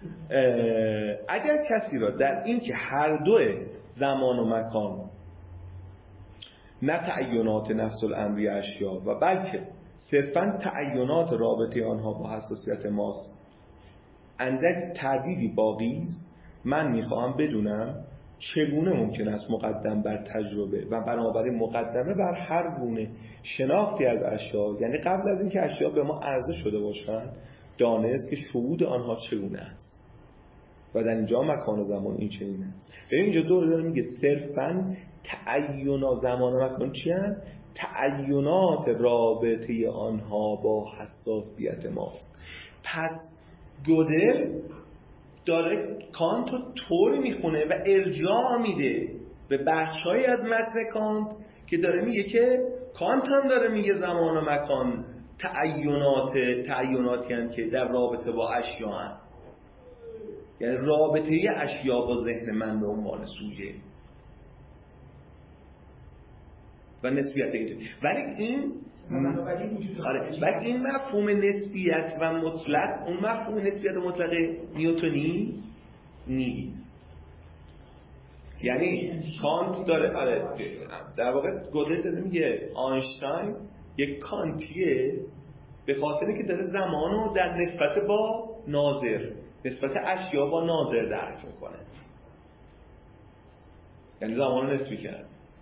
اگر کسی را در این که هر دو زمان و مکان نه تعینات نفس الامری اشیا و بلکه صرفاً تعینات رابطه آنها با حساسیت ماست اندک تردیدی باقی است، من میخواهم بدونم چگونه ممکن است مقدم بر تجربه و بنابراین مقدمه بر هر گونه شناختی از اشیا، یعنی قبل از اینکه اشیا به ما عرضه شده باشند، دانست که شهود آنها چگونه است. و در اینجا مکان و زمان این چنین است. ببین اینجا دوره داره میگه صرفاً تعینات زمان و مکان چی هست؟ تعینات رابطه آنها با حساسیت ماست. پس گودل داره کانت رو طوری میخونه و ارجاع میده به بخشایی از متن کانت که داره میگه که کانت هم داره میگه زمان و مکان تعینات تعیناتی هستند که در رابطه با اشیا هستند، یعنی رابطه اشیا با ذهن من به عنوان سوژه و نسبیت اینطوری. ولی این آره ولی این مفهوم نسبیت و مطلق اون مفهوم نسبیت و مطلق نیوتنی نیست. یعنی کانت داره آره در واقع گودل داره میگه آینشتاین یک کانتیه به خاطر که داره زمانو در نسبت با ناظر، نسبت اشیا با ناظر درک میکنه، یعنی زمانو نسبی کرد.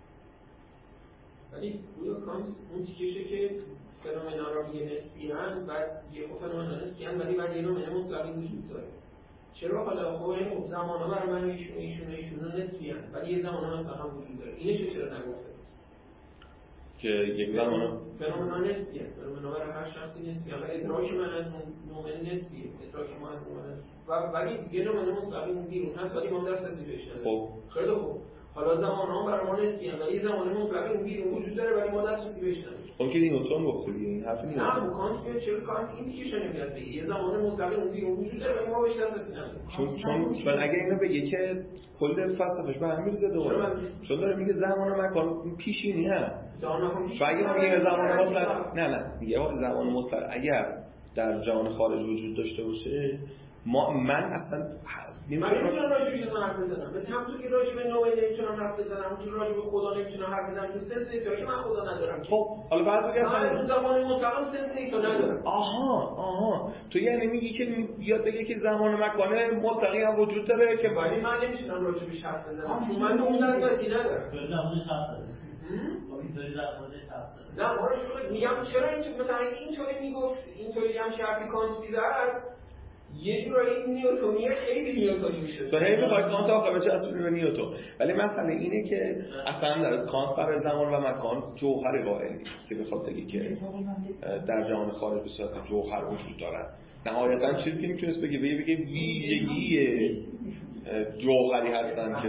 ولی گویا کانت اون تیکشه که فنومنا را میگه نسبی هن و یه خب فنومنا نسبی هن ولی بعد یه نومنه مطلقی وجود داره. چرا حالا خب این خب زمان ها برای من ایشون ایشون ایشون نسبی هن ولی یه زمان ها مطلقا وجود داره، اینش چرا نگفته نیست که یک زمان ها فنومنا نسبی هن، فنومنا برای هر شخصی نسبی هن و ادراک من از اون نومنه نسبیه، ادراک ما از نومنه و ولی یه نومنه مطلقی اون بیرون هست ولی ما دست از بهش نداریم. خب خیلی خوب، حالا زمان ها برای ما نسبی هن ولی زمان مطلقی اون بیرون وجود داره ولی ما دست بهش نداریم. اون که نیوتن گفته دیگه این حرف نیست. نه کانت میگه چرا کانت این دیگه شنه میاد بگه یه زمان مطلقی اون بیرون وجود داره ولی ما بهش دسترسی نداریم. چون چون چون اگه اینو بگه که کل فلسفهش به هم میرزه دوباره، چون داره میگه زمان و مکان پیشینی هست. زمان و مکان پیشینی. اگه میگه زمان مطلق نه نه میگه زمان مطلق اگر در جهان خارج وجود داشته باشه ما من اصلا من نمیتونم راجبش حرف بزنم، مثل همونطور که راجب نوعی نمیتونم حرف بزنم، همونطور راجب خدا نمیتونم حرف بزنم چون سنس دیتایی من خدا ندارم. خب حالا فرض بگیر من اون زمان مطلقا سنس دیتا ندارم. آها آها تو یعنی میگی که بیاد بگه که زمان و مکان مطلقی هم وجود داره که ولی من نمیتونم راجبش حرف بزنم چون من اون دسترسی ندارم. تو نمونش حرف زده اینطوری در موردش حرف زده. نه موردش میگم چرا اینطوری مثلا اینطوری میگفت اینطوری هم شرطی کانت میزد یه جورایی نیوتونیه خیلی نیوتونی میشه. تو هی میخوای کانت آخر بچه اصلا به نیوتن، ولی مسئله اینه که اصلا در کانت برای زمان و مکان جوهر قائل نیست که بخواد بگه که در جهان خارج به صورت جوهر وجود داره. نهایتا چیزی که میتونست بگه بگه بگه ویژگی جوهری هستن که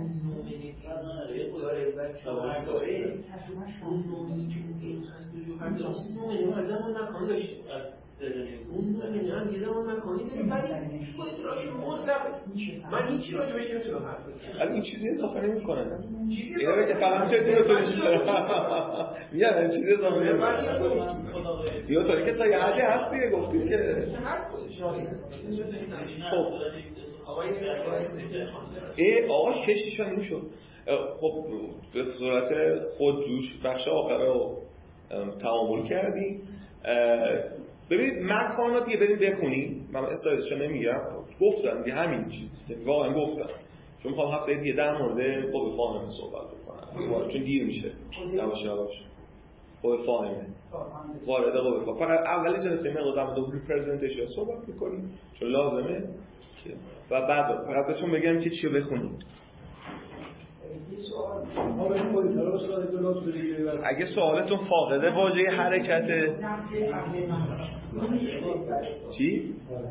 داره و جوهر داره اون نوعی که این هست جوهر داره اون نوعی زمان مکان داشته اون زمینه هم یه زمان مکانی داره ولی تو ادراک مطلق من هیچی راجبش نمیتونم حرف بزنم. ولی این چیزی اضافه نمیکنه چیزی اضافه که فقط میتونه نیوتونیش میگن چیزی اضافه نمیکنه نیوتونی که تا یه حدی هست دیگه گفتیم که هست خودش. خب ای آقا ششیشان این شد. خب به صورت خودجوش بخش آخر رو تعامل کردیم. ببینید مکانات دیگه بریم بخونیم، من اسلایدشو نمیگم گفتم دیگه همین چیز واقعا گفتم چون میخوام هفته دیگه در مورد قوه فاهمه صحبت بکنم چون دیر میشه یواش یواش قوه فاهمه وارد قوه فاهمه فقط اول جلسه مقدار در مورد ریپرزنتیشن صحبت میکنیم چون لازمه و بعد فقط بهتون بگم که چی بخونید. یه سوال ما به این رو سوال درست بگیریم. اگه سوالتون فاقده واژه حرکته چی؟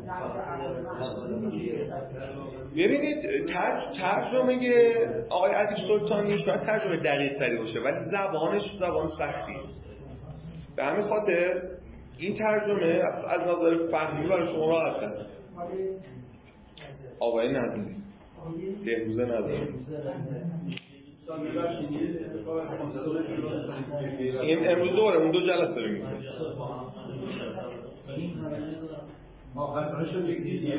ببینید ترجمه آقای ادیب سلطانی شاید ترجمه دقیق تری باشه ولی زبانش زبان سختی. به همین خاطر این ترجمه از نظر فهمی برای شما راحت تره. آقای نظری بهروز نظری این امروز دوره اون دو جلسه رو میفرست. آخرش رو بگیدیم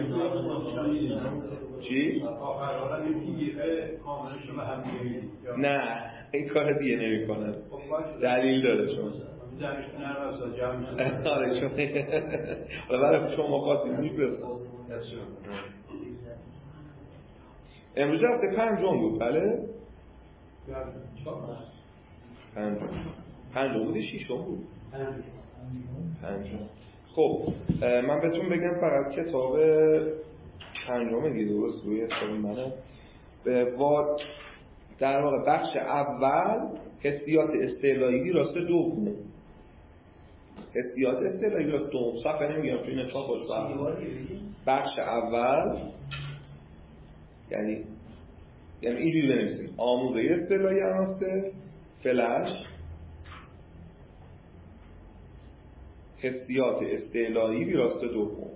چی؟ آخرش رو بگیدیم کاملش رو به هم بگیدیم نه این کار دیگه نمی کنه. دلیل داره شما درش نرم افزاد جمع شد آره شما برای شما خواهدیم میفرستم. امروز جلسه پنجم بود بله؟ پنجم پنجم بود شیشم بود پنجم. خب من بهتون بگم فقط کتاب پنجم دیگه درست روی حساب منه به واد در واقع بخش اول حسیات استعلایی ویراست دوم حسیات استعلایی ویراست دوم صفحه نمیگم چون اینا چاپ باشه بخش اول یعنی یعنی اینجوری بنویسیم آموزه استعلایی عناصر فلش حسیات استعلایی ویراست دوم.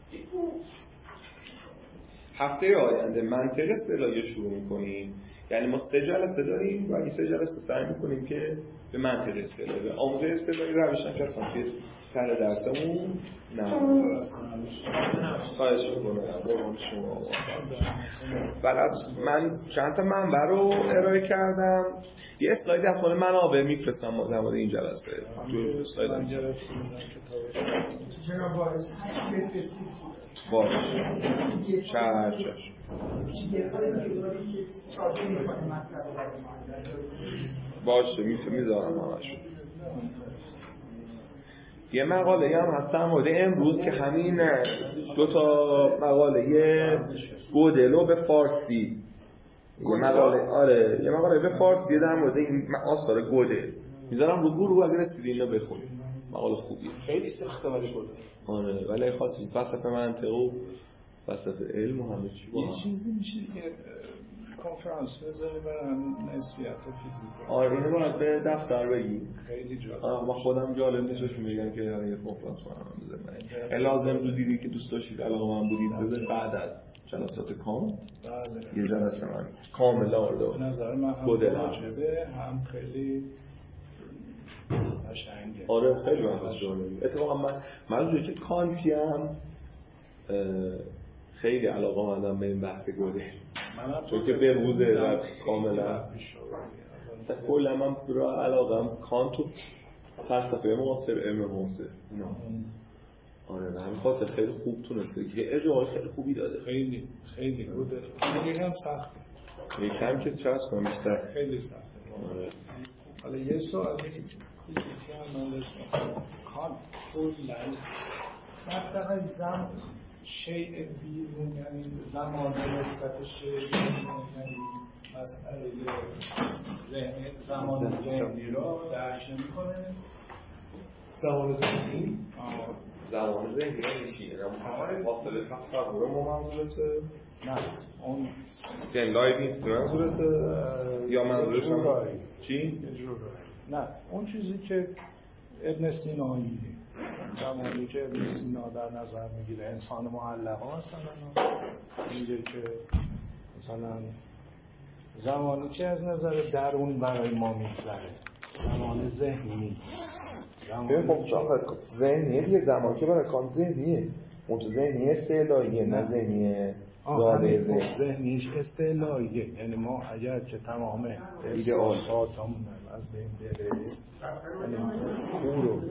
هفته آینده منطق استعلایی شروع میکنیم یعنی ما سه جلسه داریم و این سه جلسه سعی میکنیم که به منطق استعلایی آموزه استعلایی روش نکستم که سر درسمون نه خواهش میکنم شما فقط من چند تا منبع رو ارائه کردم یه اسلاید از مال منابع میفرستم ما در مورد این جلسه تو اسلاید هم گرفتیم جناب وارث هر چی بفرستید باشه چرچ باشه میذارم همشون. یه مقاله هم هست در مورد امروز که همین دو تا مقاله گودلو به فارسی یه مقاله آره یه مقاله به فارسی در مورد این آثار گودل میذارم رو گروه اگر رسیدین رو بخونید مقاله خوبیه خیلی سخته ولی گودل آره ولی خاصی فلسفه منطق و فلسفه علم و همه چی با یه چیزی میشه دیگه کنفرانس بذاری برای نسبیت فیزیک آره اینو باید به دفتر بگی خیلی جالب آره من خودم جالب نیست میگم که یه کنفرانس برام بذارم لازم بود دیدی که دوست داشتید علاقه من بودید بذار بعد از جلسات کام بله یه جلسه من کاملا آورده به نظر من هم معجزه هم خیلی قشنگه آره خیلی من جالبه اتفاقا من من جوری که کانتی هم خیلی علاقه مندم به این بحث گودل چون که به روزه و کاملا مثلا کلا من برای علاقم کانت و فلسفه معاصر علم معاصر ایناست آره به همین خاطر خیلی خوب تونسته که ارجاعات خیلی خوبی داده خیلی خیلی گودل یکم سخته یکم که چرس کنم بیشتر خیلی سخته آره حالا یه سوالی که من داشتم کانت کلا مثلا زم شیء بیرون یعنی زمان نسبت شیء یعنی مسئله ذهن زمان ذهنی رو درک نمی‌کنه زمان ذهنی زمان ذهنی چیه؟ زمان فاصله تصور ما منظورته؟ نه اون یعنی لایو نیست منظورته یا منظورش هم چی؟ نه اون چیزی که ابن سینا میگه زمانی که ابن سینا در نظر میگیره انسان معلقا مثلا میگه که مثلا زمانی که از نظر درون برای ما میگذره زمان ذهنی ببین خب چاقت ذهنیه دیگه زمان که برای کانت ذهنیه اون تو ذهنی استعلاییه نه ذهنیه ذهنی ذهنیش استعلاییه یعنی ما اگر که تمام احساساتمون از بین بره یعنی او رو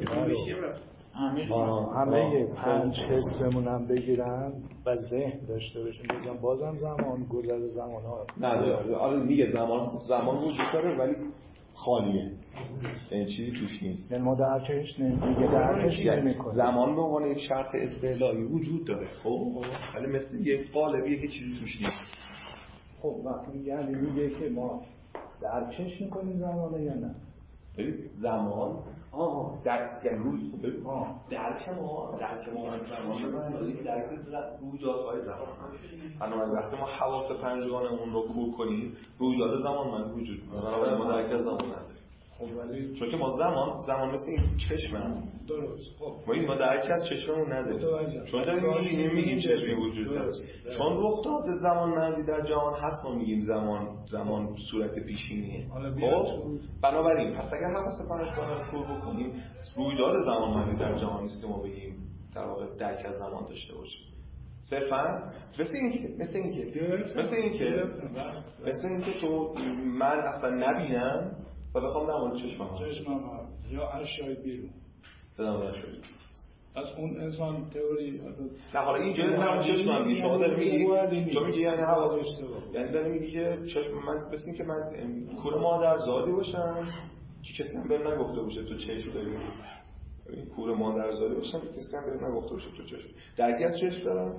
همه پنج حسمون هم بگیرن و ذهن داشته باشیم بگم بازم زمان گذر زمان ها نداره آره میگه زمان زمان وجود داره ولی خالیه این چیزی توش نیست یعنی ما درکش نمیگه درکش نمیکنه زمان به عنوان یک شرط استعلایی وجود داره خب ولی مثل یک قالبیه که چیزی توش نیست خب وقتی یعنی میگه که ما درکش میکنیم زمانه یا نه؟ ببین زمان آه در یعنی روی ببین درک ما درک ما از زمان نزدیک درک رویدادهای زمان. بنابراین وقتی ما حواس پنجگانمون رو کور کنیم رویداد زمانمندی وجود داره. بنابراین ما درک از زمان نداریم. خب ولی چون که ما زمان زمان مثل این چشم است. درست. خب ما این ما درک از چشممون نداریم. چون داریم می‌بینیم میگیم چشمی وجود داره. چون رخ داده زمانمندی در جهان هست ما میگیم زمان زمان صورت پیشینیه. خب بنابراین پس اگر حواس پنجگانه رو کور بکنیم رویداد زمانمندی در جهان نیست که ما بگیم در واقع درک از زمان داشته باشیم. صرفاً مثل اینکه مثل اینکه مثل اینکه مثل اینکه تو من اصلا نبینم و بخوام در مورد چشمم چشمم یا اشیای بیرون بدم اشیای از اون انسان تئوری نه حالا اینجا در مورد چشمم میگی شما داری میگی تو میگی یعنی حواس یعنی داری میگی که چشم من مثل اینکه من کور مادرزادی باشم که کسی هم بهم نگفته باشه تو چشم داری این کور مادرزادی باشم که کسی هم بهم نگفته باشه تو چشم درکی از چشم دارم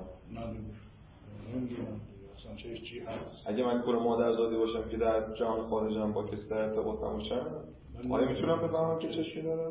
نمیدونم اصلا چه چی هست. اگه من کور مادرزادی باشم که در جهان خارجم با کسی در ارتباط نباشم آیا میتونم بفهمم که چشمی دارم؟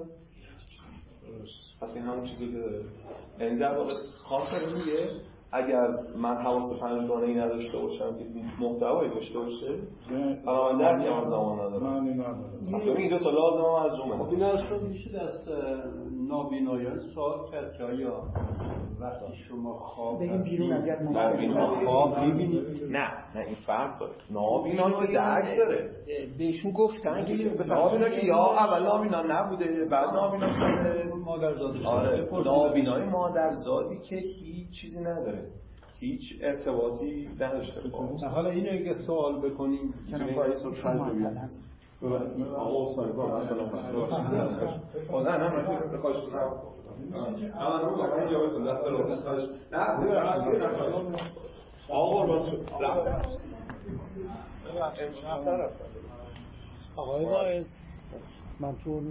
درست. پس این همون چیزی که داره. یعنی در واقع کانت میگه اگر من حواس پنجگانه‌ای نداشته باشم که محتوایی داشته باشه بنابراین درک از زمان ندارم. من این ندارم. اصلا این دو تا لازم هم از رومه. خب این اصلا میشه دست نابینایان سوال کرد که آیا وقتی شما خواب بگیم بیرون اگر نابینا خواب می‌بینید نه نه این فرق داره. نابینا که درک داره بهشون گفتن که نابینا که یا اول نابینا نبوده بعد نابینا شده مادرزادی. آره نابینای مادرزادی که هیچ چیزی نداره هیچ ارتباطی نداشته باشه. حالا اینو اگه سوال بکنیم جناب وایس رو شما مثلا آقا عثمانی با مثلا نه نه من بخواهش نه نه رو با اینجا واسه دست راست خواهش نه آقا قربان شد آقای وایس من تو